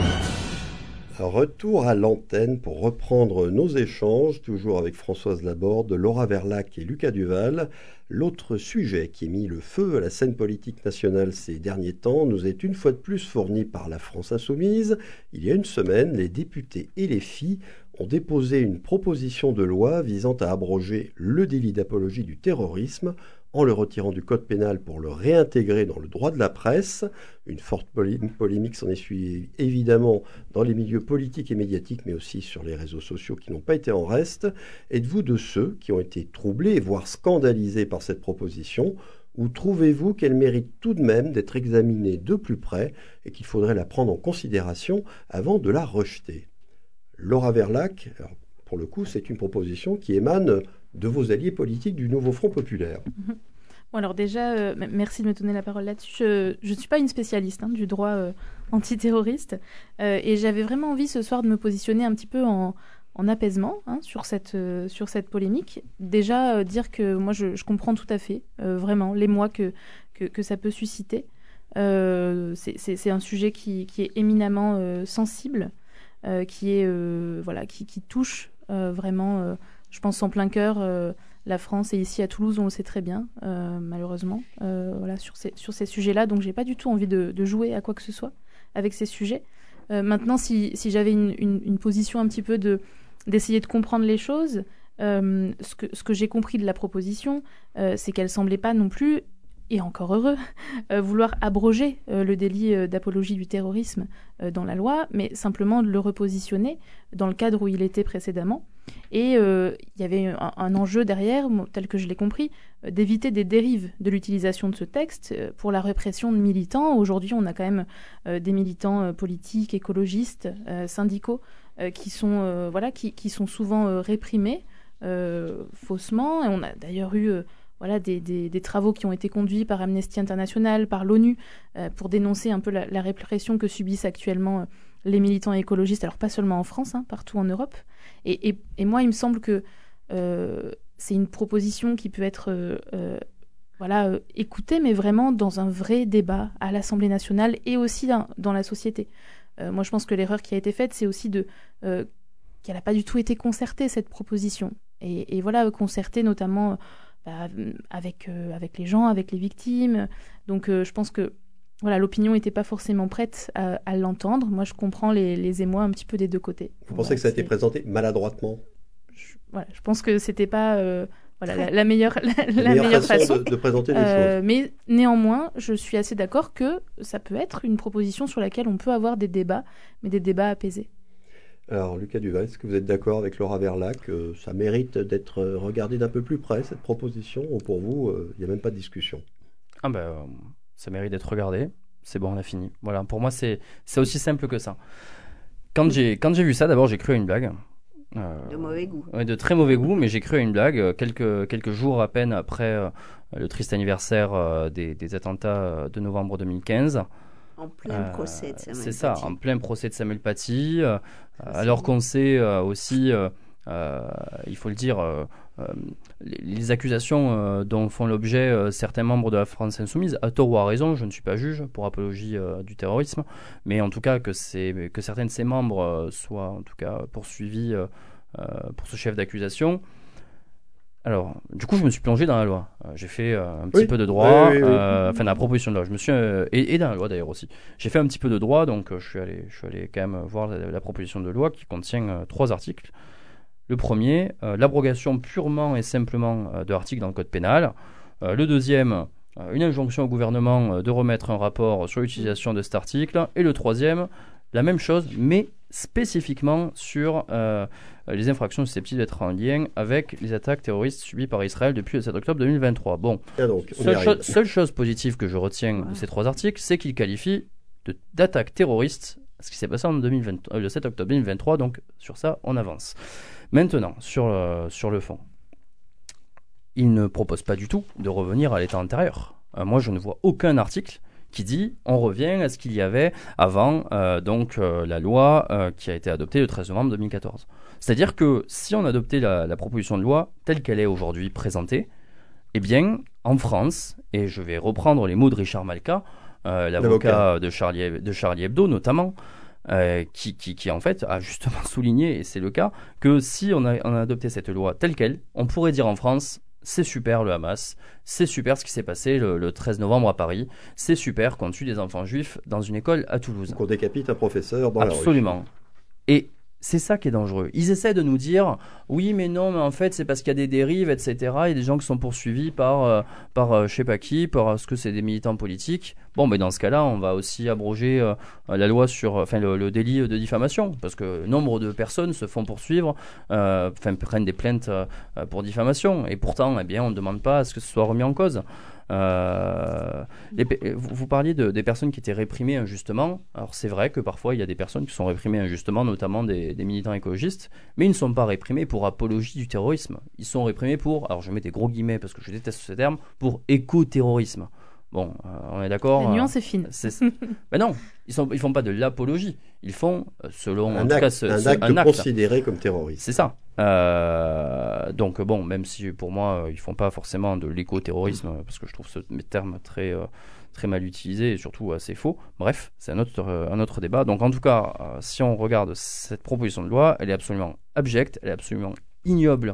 Retour à l'antenne pour reprendre nos échanges, toujours avec Françoise Laborde, Laura Verlac et Lucas Duval. L'autre sujet qui a mis le feu à la scène politique nationale ces derniers temps nous est une fois de plus fourni par la France Insoumise. Il y a une semaine, les députés et les filles ont déposé une proposition de loi visant à abroger le délit d'apologie du terrorisme en le retirant du code pénal pour le réintégrer dans le droit de la presse. Une forte polé- polémique s'en est suivie évidemment dans les milieux politiques et médiatiques, mais aussi sur les réseaux sociaux qui n'ont pas été en reste. Êtes-vous de ceux qui ont été troublés, voire scandalisés par cette proposition, ou trouvez-vous qu'elle mérite tout de même d'être examinée de plus près et qu'il faudrait la prendre en considération avant de la rejeter ? Laura Verlac, alors, pour le coup, c'est une proposition qui émane de vos alliés politiques du nouveau Front populaire. Bon, alors déjà, euh, m- merci de me donner la parole là-dessus. Je ne suis pas une spécialiste hein, du droit euh, antiterroriste euh, et j'avais vraiment envie ce soir de me positionner un petit peu en, en apaisement hein, sur, cette, euh, sur cette polémique. Déjà, euh, dire que moi, je, je comprends tout à fait, euh, vraiment, l'émoi que, que, que ça peut susciter. Euh, c'est, c'est, c'est un sujet qui, qui est éminemment euh, sensible, euh, qui, est, euh, voilà, qui, qui touche euh, vraiment, euh, je pense, en plein cœur euh, la France. Et ici à Toulouse, on le sait très bien, euh, malheureusement, euh, voilà, sur ces, sur ces sujets-là. Donc, j'ai pas du tout envie de, de jouer à quoi que ce soit avec ces sujets. Euh, maintenant, si, si j'avais une, une, une position un petit peu de, d'essayer de comprendre les choses, euh, ce que, ce que j'ai compris de la proposition, euh, c'est qu'elle semblait pas non plus, et encore heureux, euh, vouloir abroger euh, le délit euh, d'apologie du terrorisme euh, dans la loi, mais simplement de le repositionner dans le cadre où il était précédemment. Et euh, il y avait un, un enjeu derrière, tel que je l'ai compris, euh, d'éviter des dérives de l'utilisation de ce texte euh, pour la répression de militants. Aujourd'hui, on a quand même euh, des militants euh, politiques, écologistes, euh, syndicaux, euh, qui, sont, euh, voilà, qui, qui sont souvent euh, réprimés euh, faussement. Et on a d'ailleurs eu... Euh, Voilà, des, des, des travaux qui ont été conduits par Amnesty International, par l'ONU, euh, pour dénoncer un peu la, la répression que subissent actuellement euh, les militants écologistes, alors pas seulement en France, hein, partout en Europe. Et, et, et moi, il me semble que euh, c'est une proposition qui peut être euh, euh, voilà, euh, écoutée, mais vraiment dans un vrai débat à l'Assemblée nationale et aussi dans, dans la société. Euh, moi, je pense que l'erreur qui a été faite, c'est aussi de, euh, qu'elle n'a pas du tout été concertée, cette proposition. Et, et voilà, concertée notamment... Avec, euh, avec les gens, avec les victimes. Donc euh, je pense que voilà, l'opinion n'était pas forcément prête à, à l'entendre. Moi, je comprends les, les émois un petit peu des deux côtés. Vous pensez voilà, que ça a été présenté maladroitement? je, voilà, je pense que c'était pas euh, voilà, la, la meilleure, la, la la meilleure, meilleure façon, façon de, de présenter les euh, choses. Mais néanmoins, je suis assez d'accord que ça peut être une proposition sur laquelle on peut avoir des débats, mais des débats apaisés. Alors, Lucas Duval, est-ce que vous êtes d'accord avec Laura Verlac? euh, Ça mérite d'être regardé d'un peu plus près, cette proposition, ou pour vous, il euh, n'y a même pas de discussion? Ah ben, euh, ça mérite d'être regardé. C'est bon, on a fini. Voilà, pour moi, c'est, c'est aussi simple que ça. Quand j'ai, quand j'ai vu ça, d'abord, j'ai cru à une blague. Euh, de mauvais goût. Ouais, de très mauvais goût, mais j'ai cru à une blague. Quelques, quelques jours à peine après euh, le triste anniversaire euh, des, des attentats de novembre deux mille quinze. En plein euh, procès de Samuel Paty. C'est ça, en plein procès de Samuel Paty. Euh, alors qu'on sait euh, aussi, euh, euh, il faut le dire, euh, euh, les, les accusations euh, dont font l'objet euh, certains membres de la France Insoumise, à tort ou à raison, je ne suis pas juge pour apologie euh, du terrorisme, mais en tout cas que, c'est, que certains de ses membres euh, soient en tout cas poursuivis euh, euh, pour ce chef d'accusation. Alors, du coup, je me suis plongé dans la loi. Euh, j'ai fait euh, un petit oui. peu de droit, oui, oui, oui. Euh, enfin, dans la proposition de loi. Je me suis, euh, et, et dans la loi d'ailleurs aussi. J'ai fait un petit peu de droit, donc euh, je, suis allé, je suis allé quand même voir la, la proposition de loi qui contient euh, trois articles. Le premier, euh, l'abrogation purement et simplement euh, de l'article dans le code pénal. Euh, le deuxième, euh, une injonction au gouvernement euh, de remettre un rapport sur l'utilisation de cet article. Et le troisième, la même chose, mais spécifiquement sur euh, les infractions susceptibles d'être en lien avec les attaques terroristes subies par Israël depuis le sept octobre deux mille vingt-trois. Bon, donc, seule, cho- seule chose positive que je retiens de ces trois articles, c'est qu'ils qualifient de, d'attaque terroriste ce qui s'est passé en deux mille vingt, euh, le sept octobre deux mille vingt-trois, donc sur ça, on avance. Maintenant, sur, euh, sur le fond, ils ne proposent pas du tout de revenir à l'état antérieur. Euh, moi, je ne vois aucun article qui dit on revient à ce qu'il y avait avant euh, donc euh, la loi euh, qui a été adoptée le treize novembre deux mille quatorze. C'est-à-dire que si on adoptait la, la proposition de loi telle qu'elle est aujourd'hui présentée, eh bien, en France, et je vais reprendre les mots de Richard Malka, euh, l'avocat, l'avocat. De, Charlie, de Charlie Hebdo notamment, euh, qui, qui, qui en fait a justement souligné, et c'est le cas, que si on a, on a adopté cette loi telle qu'elle, on pourrait dire en France... C'est super le Hamas, c'est super ce qui s'est passé le, le treize novembre à Paris, c'est super qu'on tue des enfants juifs dans une école à Toulouse. Qu'on décapite un professeur dans Absolument. la rue. Et c'est ça qui est dangereux. Ils essaient de nous dire, oui mais non, mais en fait c'est parce qu'il y a des dérives, et cetera. Il y a des gens qui sont poursuivis par, euh, par euh, je sais pas qui, parce que c'est des militants politiques. Bon, mais dans ce cas-là, on va aussi abroger euh, la loi sur, enfin le, le délit de diffamation, parce que nombre de personnes se font poursuivre, euh, enfin prennent des plaintes euh, pour diffamation, et pourtant, eh bien, on ne demande pas à ce que ce soit remis en cause. Euh, les, vous, vous parliez de, des personnes qui étaient réprimées injustement. Alors c'est vrai que parfois il y a des personnes qui sont réprimées injustement, notamment des, des militants écologistes, mais ils ne sont pas réprimés pour apologie du terrorisme. Ils sont réprimés pour, alors je mets des gros guillemets parce que je déteste ce terme, pour éco-terrorisme. Bon, euh, on est d'accord. La nuance euh, est fine. C'est... Ben non, ils ne ils font pas de l'apologie. Ils font, selon un en tout acte, cas, ce, un ce, acte un acte considéré comme terroriste. C'est ça. Euh, donc bon, même si pour moi, ils font pas forcément de l'éco-terrorisme, parce que je trouve ce terme très, euh, très mal utilisé et surtout assez faux. Bref, c'est un autre, euh, un autre débat. Donc en tout cas, euh, si on regarde cette proposition de loi, elle est absolument abjecte, elle est absolument ignoble.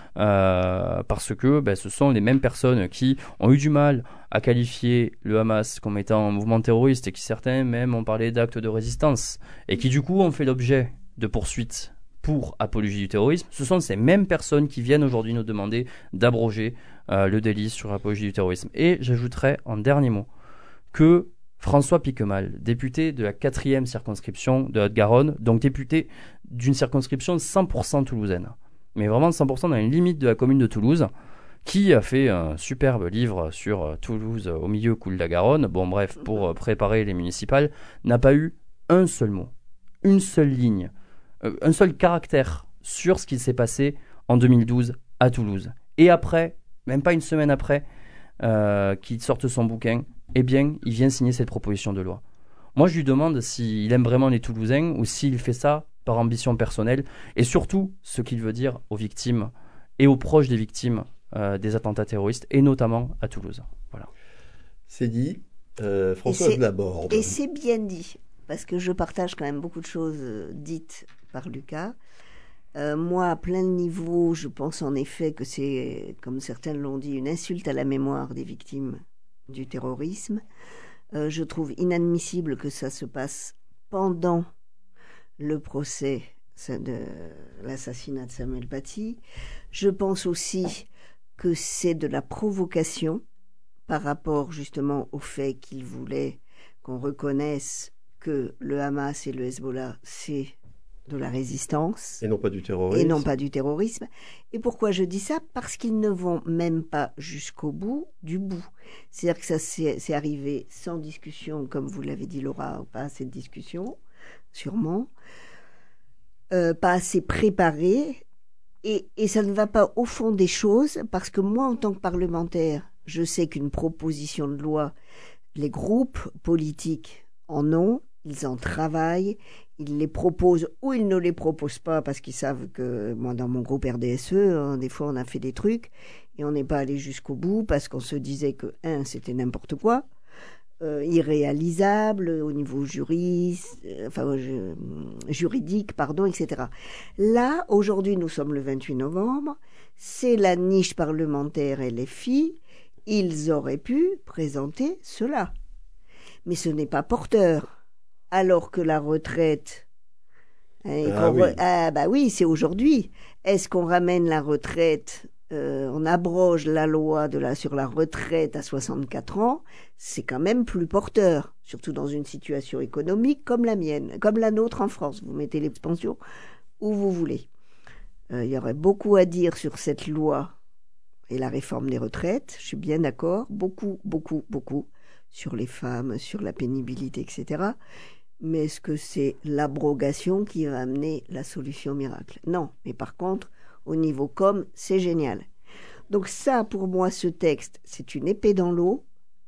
Euh, parce que ben, ce sont les mêmes personnes qui ont eu du mal à qualifier le Hamas comme étant un mouvement terroriste et qui certains même ont parlé d'actes de résistance et qui du coup ont fait l'objet de poursuites pour apologie du terrorisme. Ce sont ces mêmes personnes qui viennent aujourd'hui nous demander d'abroger euh, le délit sur apologie du terrorisme. Et j'ajouterais en dernier mot que François Piquemal, député de la quatrième circonscription de Haute-Garonne, donc député d'une circonscription cent pour cent toulousaine, mais vraiment cent pour cent dans une limite de la commune de Toulouse, qui a fait un superbe livre sur euh, Toulouse au milieu coule la Garonne, bon bref, pour euh, préparer les municipales, n'a pas eu un seul mot, une seule ligne, euh, un seul caractère sur ce qui s'est passé en deux mille douze à Toulouse. Et après, même pas une semaine après euh, qu'il sorte son bouquin, eh bien, il vient signer cette proposition de loi. Moi, je lui demande s'il aime vraiment les Toulousains ou s'il fait ça par ambition personnelle, et surtout ce qu'il veut dire aux victimes et aux proches des victimes euh, des attentats terroristes, et notamment à Toulouse. Voilà. C'est dit. Euh, Françoise Laborde. Et c'est bien dit, parce que je partage quand même beaucoup de choses euh, dites par Lucas. Euh, moi, à plein de niveaux, je pense en effet que c'est, comme certains l'ont dit, une insulte à la mémoire des victimes du terrorisme. Euh, je trouve inadmissible que ça se passe pendant le procès de l'assassinat de Samuel Paty. Je pense aussi que c'est de la provocation par rapport justement au fait qu'il voulait qu'on reconnaisse que le Hamas et le Hezbollah, c'est de la résistance. Et non pas du terrorisme. Et non pas du terrorisme. Et pourquoi je dis ça ? Parce qu'ils ne vont même pas jusqu'au bout du bout. C'est-à-dire que ça c'est, c'est arrivé sans discussion, comme vous l'avez dit Laura, pas assez de discussion, sûrement. Euh, pas assez préparé, et, et ça ne va pas au fond des choses, parce que moi, en tant que parlementaire, je sais qu'une proposition de loi, les groupes politiques en ont, ils en travaillent, ils les proposent ou ils ne les proposent pas, parce qu'ils savent que, moi, dans mon groupe R D S E, hein, des fois, on a fait des trucs, et on n'est pas allé jusqu'au bout, parce qu'on se disait que, un, c'était n'importe quoi, Euh, irréalisable au niveau juris, euh, enfin, euh, juridique, pardon, et cetera. Là, aujourd'hui, nous sommes le vingt-huit novembre, c'est la niche parlementaire L F I, ils auraient pu présenter cela. Mais ce n'est pas porteur. Alors que la retraite... Hein, ah, oui. Re... ah bah oui, c'est aujourd'hui. Est-ce qu'on ramène la retraite Euh, on abroge la loi de la, sur la retraite à soixante-quatre ans, c'est quand même plus porteur, surtout dans une situation économique comme la mienne, comme la nôtre en France. Vous mettez les pensions où vous voulez. Euh, il y aurait beaucoup à dire sur cette loi et la réforme des retraites, je suis bien d'accord, beaucoup, beaucoup, beaucoup, sur les femmes, sur la pénibilité, et cetera. Mais est-ce que c'est l'abrogation qui va amener la solution miracle ? Non, mais par contre, au niveau com, c'est génial. Donc ça, pour moi, ce texte, c'est une épée dans l'eau.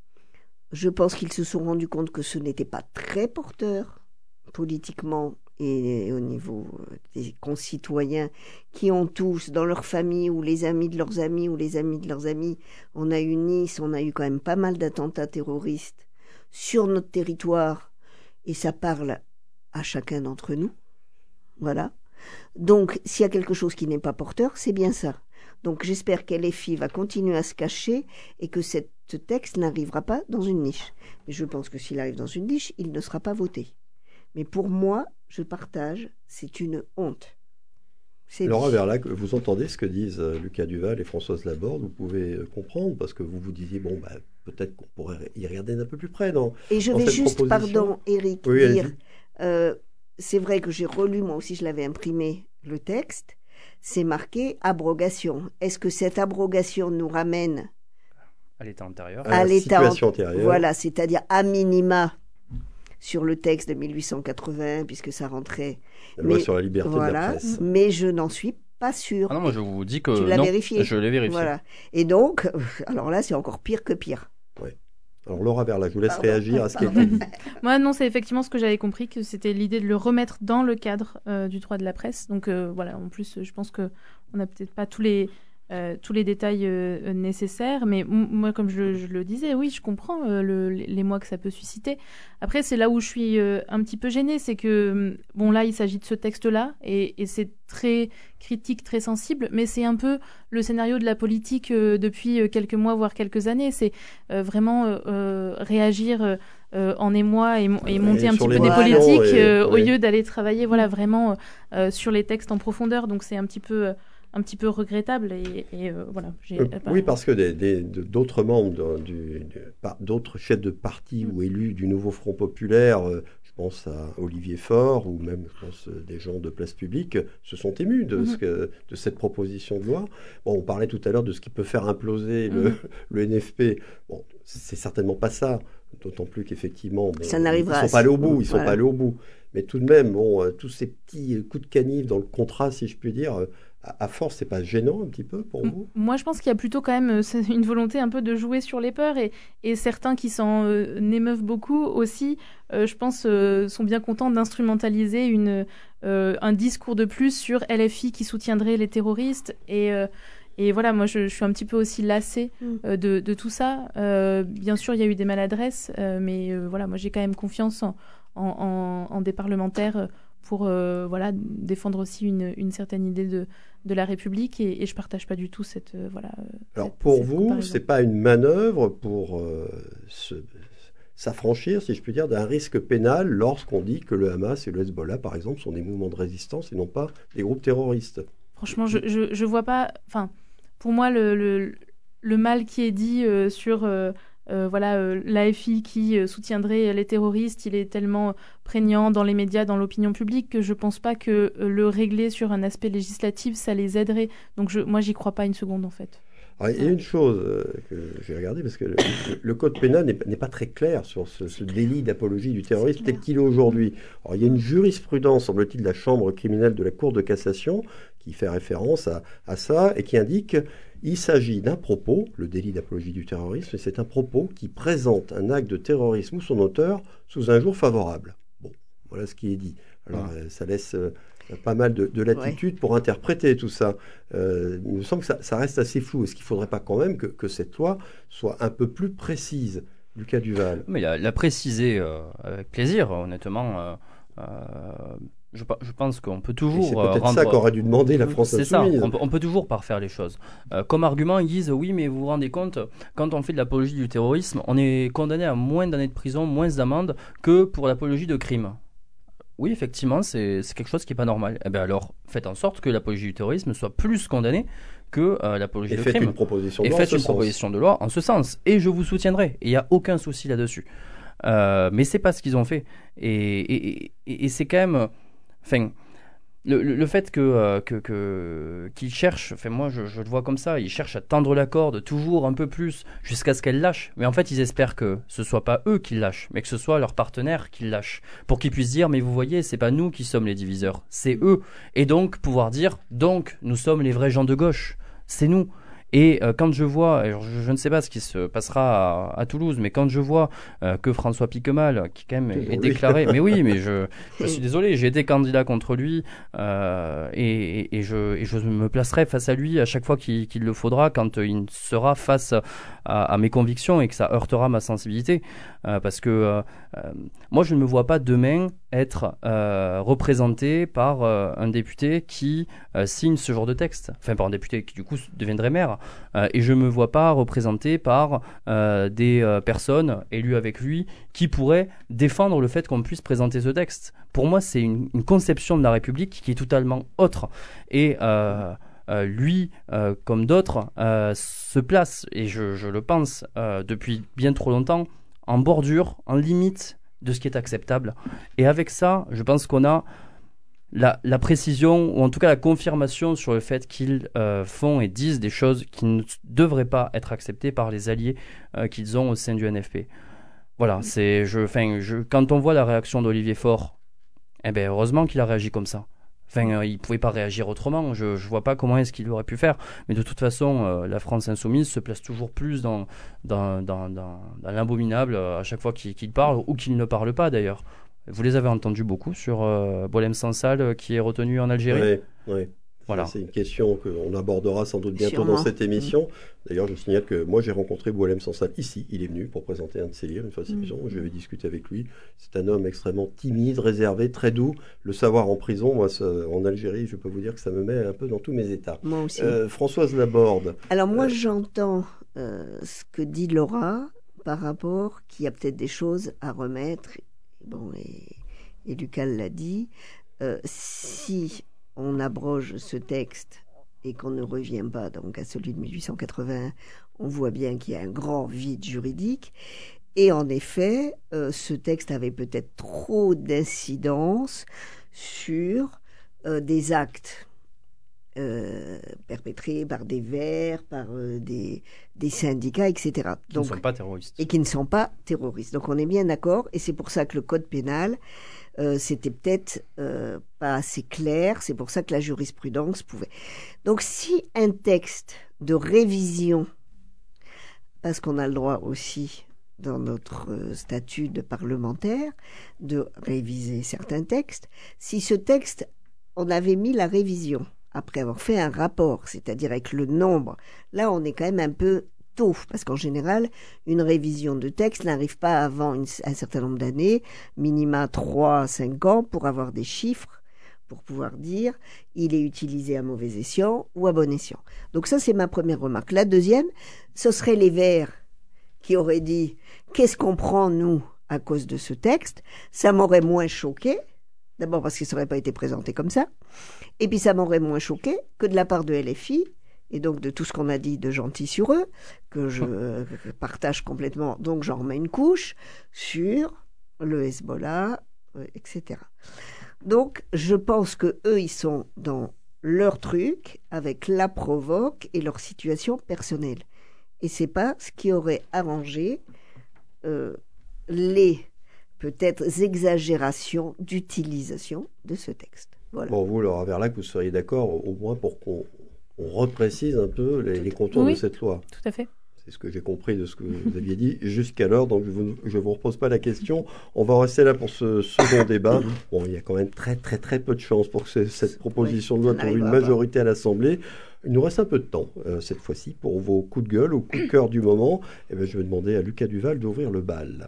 Je pense qu'ils se sont rendus compte que ce n'était pas très porteur, politiquement et au niveau des concitoyens qui ont tous, dans leur famille, ou les amis de leurs amis, ou les amis de leurs amis, on a eu Nice, on a eu quand même pas mal d'attentats terroristes sur notre territoire, et ça parle à chacun d'entre nous. Voilà. Donc, s'il y a quelque chose qui n'est pas porteur, c'est bien ça. Donc, j'espère qu'L F I va continuer à se cacher et que ce texte n'arrivera pas dans une niche. Mais je pense que s'il arrive dans une niche, il ne sera pas voté. Mais pour moi, je partage, c'est une honte. C'est Laura Verlac, vous entendez ce que disent Lucas Duval et Françoise Laborde, vous pouvez comprendre, parce que vous vous disiez, bon, bah, peut-être qu'on pourrait y regarder d'un peu plus près dans Et je dans vais cette juste, pardon, Eric, oui, dire... Euh, c'est vrai que j'ai relu, moi aussi je l'avais imprimé, le texte, c'est marqué abrogation. Est-ce que cette abrogation nous ramène À l'état antérieur. À, à la l'état situation an- antérieure. Voilà, c'est-à-dire à minima sur le texte de mille huit cent quatre-vingts, puisque ça rentrait. La loi Mais- sur la liberté de la Voilà, presse. mais je n'en suis pas sûre. Ah non, moi je vous dis que Tu l'as non, vérifié je l'ai vérifié. Voilà. Et donc, alors là, c'est encore pire que pire. Alors Laura Verla, je vous laisse Pardon, réagir à ce qui a pardon. été dit. Moi, non, c'est effectivement ce que j'avais compris, que c'était l'idée de le remettre dans le cadre euh, du droit de la presse. Donc euh, voilà, en plus, je pense qu'on n'a peut-être pas tous les, euh, tous les détails euh, nécessaires, mais m- moi, comme je, je le disais, oui, je comprends euh, le, les mois que ça peut susciter. Après, c'est là où je suis euh, un petit peu gênée, c'est que, bon, là, il s'agit de ce texte-là, et, et c'est très critique, très sensible, mais c'est un peu le scénario de la politique euh, depuis euh, quelques mois, voire quelques années. C'est euh, vraiment euh, euh, réagir euh, euh, en émoi et, et monter Et un sur petit peu les des motions, politiques et- euh, au ouais. lieu d'aller travailler voilà, vraiment euh, sur les textes en profondeur. Donc c'est un petit peu, euh, un petit peu regrettable. Et, et, euh, voilà, j'ai, Euh, bah, oui, parce que des- des- de- d'autres membres, de- du- du- par- d'autres chefs de parti Mm. ou élus du nouveau Front populaire, euh, je pense à Olivier Faure ou même je pense euh, des gens de place publique, euh, se sont émus de, Mhm. ce que- de cette proposition de loi. Bon, on parlait tout à l'heure de ce qui peut faire imploser le, Mhm. le N F P. Bon, c'est certainement pas ça, d'autant plus qu'effectivement, bon, Ça ils n'arrivera ne sont pas allés au bout, à- ils sont voilà. pas allés au bout. Mais tout de même, bon, euh, tous ces petits coups de canif dans le contrat, si je puis dire, euh, à, à force, c'est pas gênant un petit peu pour M- vous? Moi, je pense qu'il y a plutôt quand même euh, c'est une volonté un peu de jouer sur les peurs et, et certains qui s'en euh, émeuvent beaucoup aussi, euh, je pense, euh, sont bien contents d'instrumentaliser une, euh, un discours de plus sur L F I qui soutiendrait les terroristes. Et, euh, et voilà, moi, je, je suis un petit peu aussi lassée Mm. euh, de, de tout ça. Euh, bien sûr, il y a eu des maladresses, euh, mais euh, voilà, moi, j'ai quand même confiance en, en, en- en des parlementaires pour euh, voilà, défendre aussi une, une certaine idée de, de la République et, et je partage pas du tout cette euh, voilà. euh, Alors cette- pour cette vous, comparaison. c'est pas une manœuvre pour euh, se- s'affranchir, si je puis dire, d'un risque pénal lorsqu'on dit que le Hamas et le Hezbollah, par exemple, sont des mouvements de résistance et non pas des groupes terroristes. Franchement, je, je je vois pas. Enfin, pour moi, le le, le mal qui est dit euh, sur euh, euh, voilà euh, l'A F I qui euh, soutiendrait les terroristes, il est tellement prégnant dans les médias, dans l'opinion publique que je pense pas que euh, le régler sur un aspect législatif, ça les aiderait. Donc je, moi, j'y crois pas une seconde en fait. Alors, il y a une chose euh, que j'ai regardée, parce que le, le code pénal n'est n'est pas très clair sur ce, ce délit d'apologie du terrorisme C'est tel clair. qu'il est aujourd'hui. Alors, il y a une jurisprudence, semble-t-il, de la Chambre criminelle de la Cour de cassation qui fait référence à, à ça et qui indique qu'il s'agit d'un propos, le délit d'apologie du terrorisme, et c'est un propos qui présente un acte de terrorisme ou son auteur sous un jour favorable. Bon, voilà ce qui est dit. Alors, euh, ça laisse euh, pas mal de, de latitude pour interpréter tout ça. Euh, il me semble que ça, ça reste assez flou. Est-ce qu'il ne faudrait pas quand même que, que cette loi soit un peu plus précise, Lucas Duval? Mais la, la préciser euh, avec plaisir, honnêtement. euh, euh, je, pe- je pense qu'on peut Et toujours c'est euh, peut-être rendre... ça qu'aurait dû demander la France C'est ça, insoumise. on peut, on peut toujours parfaire les choses. Euh, comme argument, ils disent oui, mais vous vous rendez compte, quand on fait de l'apologie du terrorisme, on est condamné à moins d'années de prison, moins d'amendes que pour l'apologie de crime. Oui, effectivement, c'est c'est quelque chose qui n'est pas normal. Eh bien alors, faites en sorte que l'apologie du terrorisme soit plus condamnée que euh, l'apologie Et de faites crime. une proposition de Et loi en faites ce une sens. proposition de loi en ce sens. Et je vous soutiendrai. Il n'y a aucun souci là-dessus. Euh, mais c'est pas ce qu'ils ont fait. Et, et, et, et c'est quand même... Enfin, le, le, le fait que, euh, que, que, qu'ils cherchent... Enfin, moi, je, je le vois comme ça. Ils cherchent à tendre la corde toujours un peu plus jusqu'à ce qu'elle lâche. Mais en fait, ils espèrent que ce soit pas eux qui lâchent, mais que ce soit leurs partenaires qui lâchent. Pour qu'ils puissent dire, mais vous voyez, c'est pas nous qui sommes les diviseurs. C'est eux. Et donc, pouvoir dire, donc, nous sommes les vrais gens de gauche. C'est nous. Et euh, quand je vois, alors je, je ne sais pas ce qui se passera à, à Toulouse, mais quand je vois euh, que François Piquemal, qui quand même est, est Oui. déclaré, mais oui, mais je, je suis désolé, j'ai été candidat contre lui euh, et, et, et, je, et je me placerai face à lui à chaque fois qu'il, qu'il le faudra, quand euh, il sera face à, à mes convictions et que ça heurtera ma sensibilité, euh, parce que euh, euh, moi je ne me vois pas demain être euh, représenté par euh, un député qui euh, signe ce genre de texte, enfin par un député qui du coup deviendrait maire. Euh, et je ne me vois pas représenté par euh, des euh, personnes élues avec lui qui pourraient défendre le fait qu'on puisse présenter ce texte. Pour moi, c'est une, une conception de la République qui est totalement autre. Et euh, euh, lui, euh, comme d'autres, euh, se place, et je, je le pense euh, depuis bien trop longtemps, en bordure, en limite de ce qui est acceptable. Et avec ça, je pense qu'on a la, la précision, ou en tout cas la confirmation sur le fait qu'ils euh, font et disent des choses qui ne devraient pas être acceptées par les alliés euh, qu'ils ont au sein du N F P. Voilà, c'est, je, enfin, je, quand on voit la réaction d'Olivier Faure, eh ben, heureusement qu'il a réagi comme ça. Enfin, euh, il ne pouvait pas réagir autrement. Je ne vois pas comment est-ce qu'il aurait pu faire. Mais de toute façon, euh, la France insoumise se place toujours plus dans, dans, dans, dans, dans l'abominable euh, à chaque fois qu'il, qu'il parle, ou qu'il ne parle pas d'ailleurs. Vous les avez entendus beaucoup sur euh, Boualem Sansal euh, qui est retenu en Algérie. Oui, oui. Voilà. C'est une question qu'on abordera sans doute bientôt Sûrement. dans cette émission. Mmh. D'ailleurs, je signale que moi, j'ai rencontré Boualem Sansal ici. Il est venu pour présenter un de ses livres, une fois de ses maisons. Mmh. Je vais discuter avec lui. C'est un homme extrêmement timide, réservé, très doux. Le savoir en prison, moi, ça, en Algérie, je peux vous dire que ça me met un peu dans tous mes états. Moi aussi. Euh, Françoise Laborde. Alors moi, euh... j'entends euh, ce que dit Laura par rapport qu'il y a peut-être des choses à remettre. Bon, et, et Lucas l'a dit. Euh, si on abroge ce texte et qu'on ne revient pas donc à celui de mille huit cent quatre-vingt-un, on voit bien qu'il y a un grand vide juridique. Et en effet, euh, ce texte avait peut-être trop d'incidence sur euh, des actes euh, perpétrés par des Verts, par euh, des, des syndicats, et cetera. Qui donc, ne sont pas terroristes. Et qui ne sont pas terroristes. Donc on est bien d'accord, et c'est pour ça que le code pénal, Euh, c'était peut-être euh, pas assez clair, c'est pour ça que la jurisprudence pouvait. Donc si un texte de révision, parce qu'on a le droit aussi dans notre euh, statut de parlementaire de réviser certains textes, si ce texte, on avait mis la révision après avoir fait un rapport, c'est-à-dire avec le nombre, là on est quand même un peu tôt, parce qu'en général, une révision de texte n'arrive pas avant une, un certain nombre d'années, minima trois à cinq ans, pour avoir des chiffres, pour pouvoir dire il est utilisé à mauvais escient ou à bon escient. Donc ça, c'est ma première remarque. La deuxième, ce serait les Verts qui auraient dit qu'est-ce qu'on prend, nous, à cause de ce texte. Ça m'aurait moins choqué, d'abord parce que ça n'aurait pas été présenté comme ça, et puis ça m'aurait moins choqué que de la part de L F I, et donc de tout ce qu'on a dit de gentil sur eux, que je euh, partage complètement, donc j'en remets une couche, sur le Hezbollah, euh, et cetera. Donc je pense que eux ils sont dans leur truc, avec la provoque et leur situation personnelle. Et c'est pas ce qui aurait arrangé euh, les peut-être exagérations d'utilisation de ce texte. Voilà. Bon, vous, Laura Verlac, vous seriez d'accord au moins pour qu'on on reprécise un peu les, les contours oui, de cette loi. Tout à fait. C'est ce que j'ai compris de ce que vous aviez dit jusqu'alors, donc je ne vous repose pas la question. On va rester là pour ce second débat. Bon, il y a quand même très très très peu de chances pour que cette proposition de loi trouve une majorité à l'Assemblée. Il nous reste un peu de temps, euh, cette fois-ci, pour vos coups de gueule ou coups de cœur du moment. Et bien, je vais demander à Lucas Duval d'ouvrir le bal.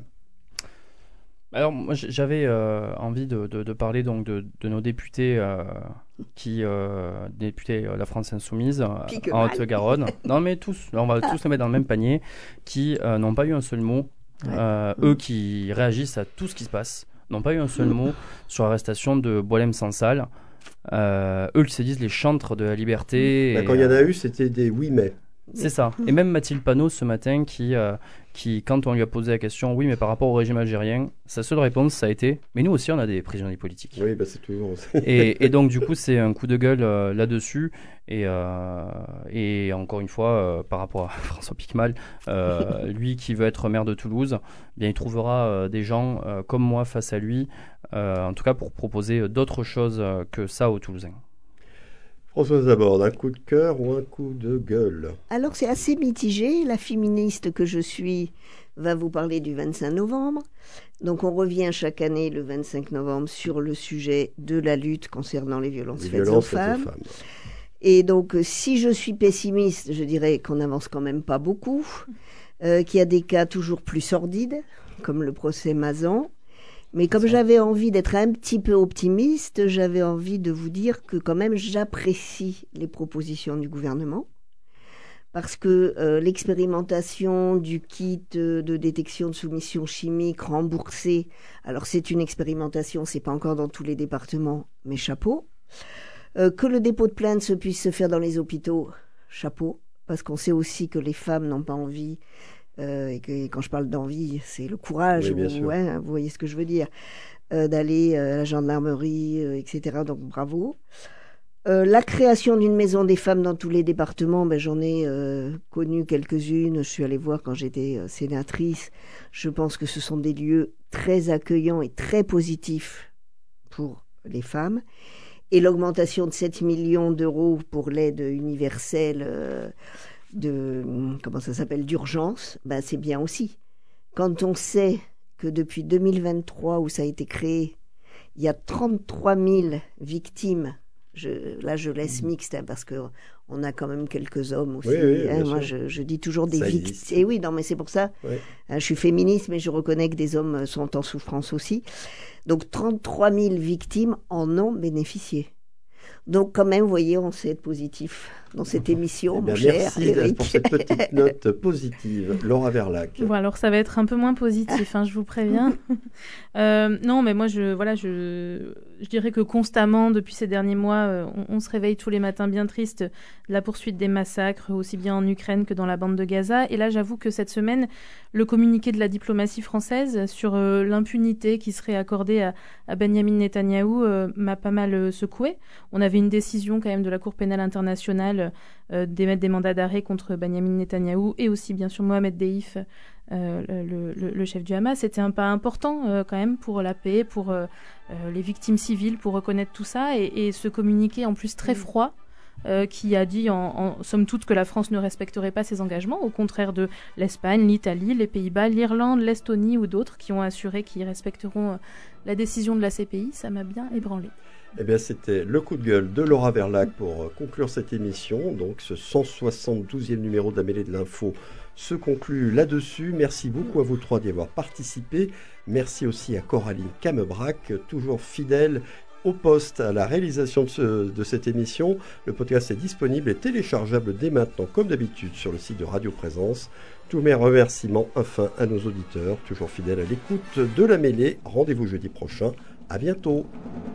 Alors, moi, j'avais euh, envie de, de, de parler donc de, de nos députés, euh, qui, euh, députés euh, La France Insoumise, euh, en Haute-Garonne. Non, mais tous, on va tous les mettre dans le même panier, qui euh, n'ont pas eu un seul mot. Euh, ouais. Eux qui réagissent à tout ce qui se passe, n'ont pas eu un seul mot sur l'arrestation de Boualem Sansal. Euh, eux qui se disent les chantres de la liberté. Bah, et, quand il y en a eu, c'était des oui mais. C'est ça. Et même Mathilde Panot ce matin qui, euh, qui, quand on lui a posé la question, oui, mais par rapport au régime algérien, sa seule réponse, ça a été, mais nous aussi, on a des prisonniers politiques. Oui, bah, c'est toujours. et, et donc, du coup, c'est un coup de gueule euh, là-dessus. Et, euh, et encore une fois, euh, par rapport à François Piquemal, euh, lui qui veut être maire de Toulouse, eh bien, il trouvera euh, des gens euh, comme moi face à lui, euh, en tout cas pour proposer d'autres choses euh, que ça aux Toulousains. Françoise Laborde, un coup de cœur ou un coup de gueule? Alors c'est assez mitigé. La féministe que je suis va vous parler du vingt-cinq novembre. Donc on revient chaque année le vingt-cinq novembre sur le sujet de la lutte concernant les violences, les faites, violences aux faites aux femmes. Et donc si je suis pessimiste, je dirais qu'on n'avance quand même pas beaucoup, euh, qu'il y a des cas toujours plus sordides, comme le procès Mazan. Mais comme j'avais envie d'être un petit peu optimiste, j'avais envie de vous dire que quand même j'apprécie les propositions du gouvernement, parce que euh, l'expérimentation du kit de détection de soumission chimique remboursé, alors c'est une expérimentation, c'est pas encore dans tous les départements, mais chapeau. Euh, que le dépôt de plainte se puisse se faire dans les hôpitaux, chapeau, parce qu'on sait aussi que les femmes n'ont pas envie. Euh, et que quand je parle d'envie, c'est le courage, oui, vous, ouais, vous voyez ce que je veux dire. euh, d'aller à la gendarmerie, euh, et cetera. Donc bravo. Euh, la création d'une maison des femmes dans tous les départements, ben, j'en ai euh, connu quelques-unes. Je suis allée voir quand j'étais euh, sénatrice. Je pense que ce sont des lieux très accueillants et très positifs pour les femmes. Et l'augmentation de sept millions d'euros pour l'aide universelle euh, de, comment ça s'appelle, d'urgence, ben, c'est bien aussi. Quand on sait que depuis deux mille vingt-trois, où ça a été créé, il y a trente-trois mille victimes. Je, là, je laisse mixte hein, parce qu'on a quand même quelques hommes aussi. Oui, oui, hein, moi, je, je dis toujours des victimes. Et oui, non, mais c'est pour ça. Oui. Hein, je suis féministe, mais je reconnais que des hommes sont en souffrance aussi. Donc, trente-trois mille victimes en ont bénéficié. Donc, quand même, vous voyez, on sait être positif dans cette émission, eh bien, mon cher merci Éric. pour cette petite note positive. Laura Verlac. Bon, alors ça va être un peu moins positif, hein, je vous préviens. euh, non, mais moi, je, voilà, je, je dirais que constamment, depuis ces derniers mois, euh, on, on se réveille tous les matins bien tristes de la poursuite des massacres, aussi bien en Ukraine que dans la bande de Gaza. Et là, j'avoue que cette semaine, le communiqué de la diplomatie française sur euh, l'impunité qui serait accordée à, à Benyamin Netanyahou euh, m'a pas mal euh, secouée. On avait une décision quand même de la Cour pénale internationale euh, d'émettre des mandats d'arrêt contre Benyamin Netanyahou et aussi bien sûr Mohamed Deif, euh, le, le, le chef du Hamas. C'était un pas important euh, quand même pour la paix, pour euh, euh, les victimes civiles, pour reconnaître tout ça et, et ce communiqué en plus très froid euh, qui a dit en, en somme toute que la France ne respecterait pas ses engagements, au contraire de l'Espagne, l'Italie, les Pays-Bas, l'Irlande, l'Estonie ou d'autres qui ont assuré qu'ils respecteront euh, la décision de la C P I. Ça m'a bien ébranlé. Eh bien, c'était le coup de gueule de Laura Verlac pour conclure cette émission. Donc, ce cent soixante-douzième numéro de la Mêlée de l'Info se conclut là-dessus. Merci beaucoup à vous trois d'y avoir participé. Merci aussi à Coraline Camebrac, toujours fidèle au poste à la réalisation de, ce, de cette émission. Le podcast est disponible et téléchargeable dès maintenant, comme d'habitude, sur le site de Radio Présence. Tous mes remerciements enfin à nos auditeurs, toujours fidèles à l'écoute de la Mêlée. Rendez-vous jeudi prochain. À bientôt.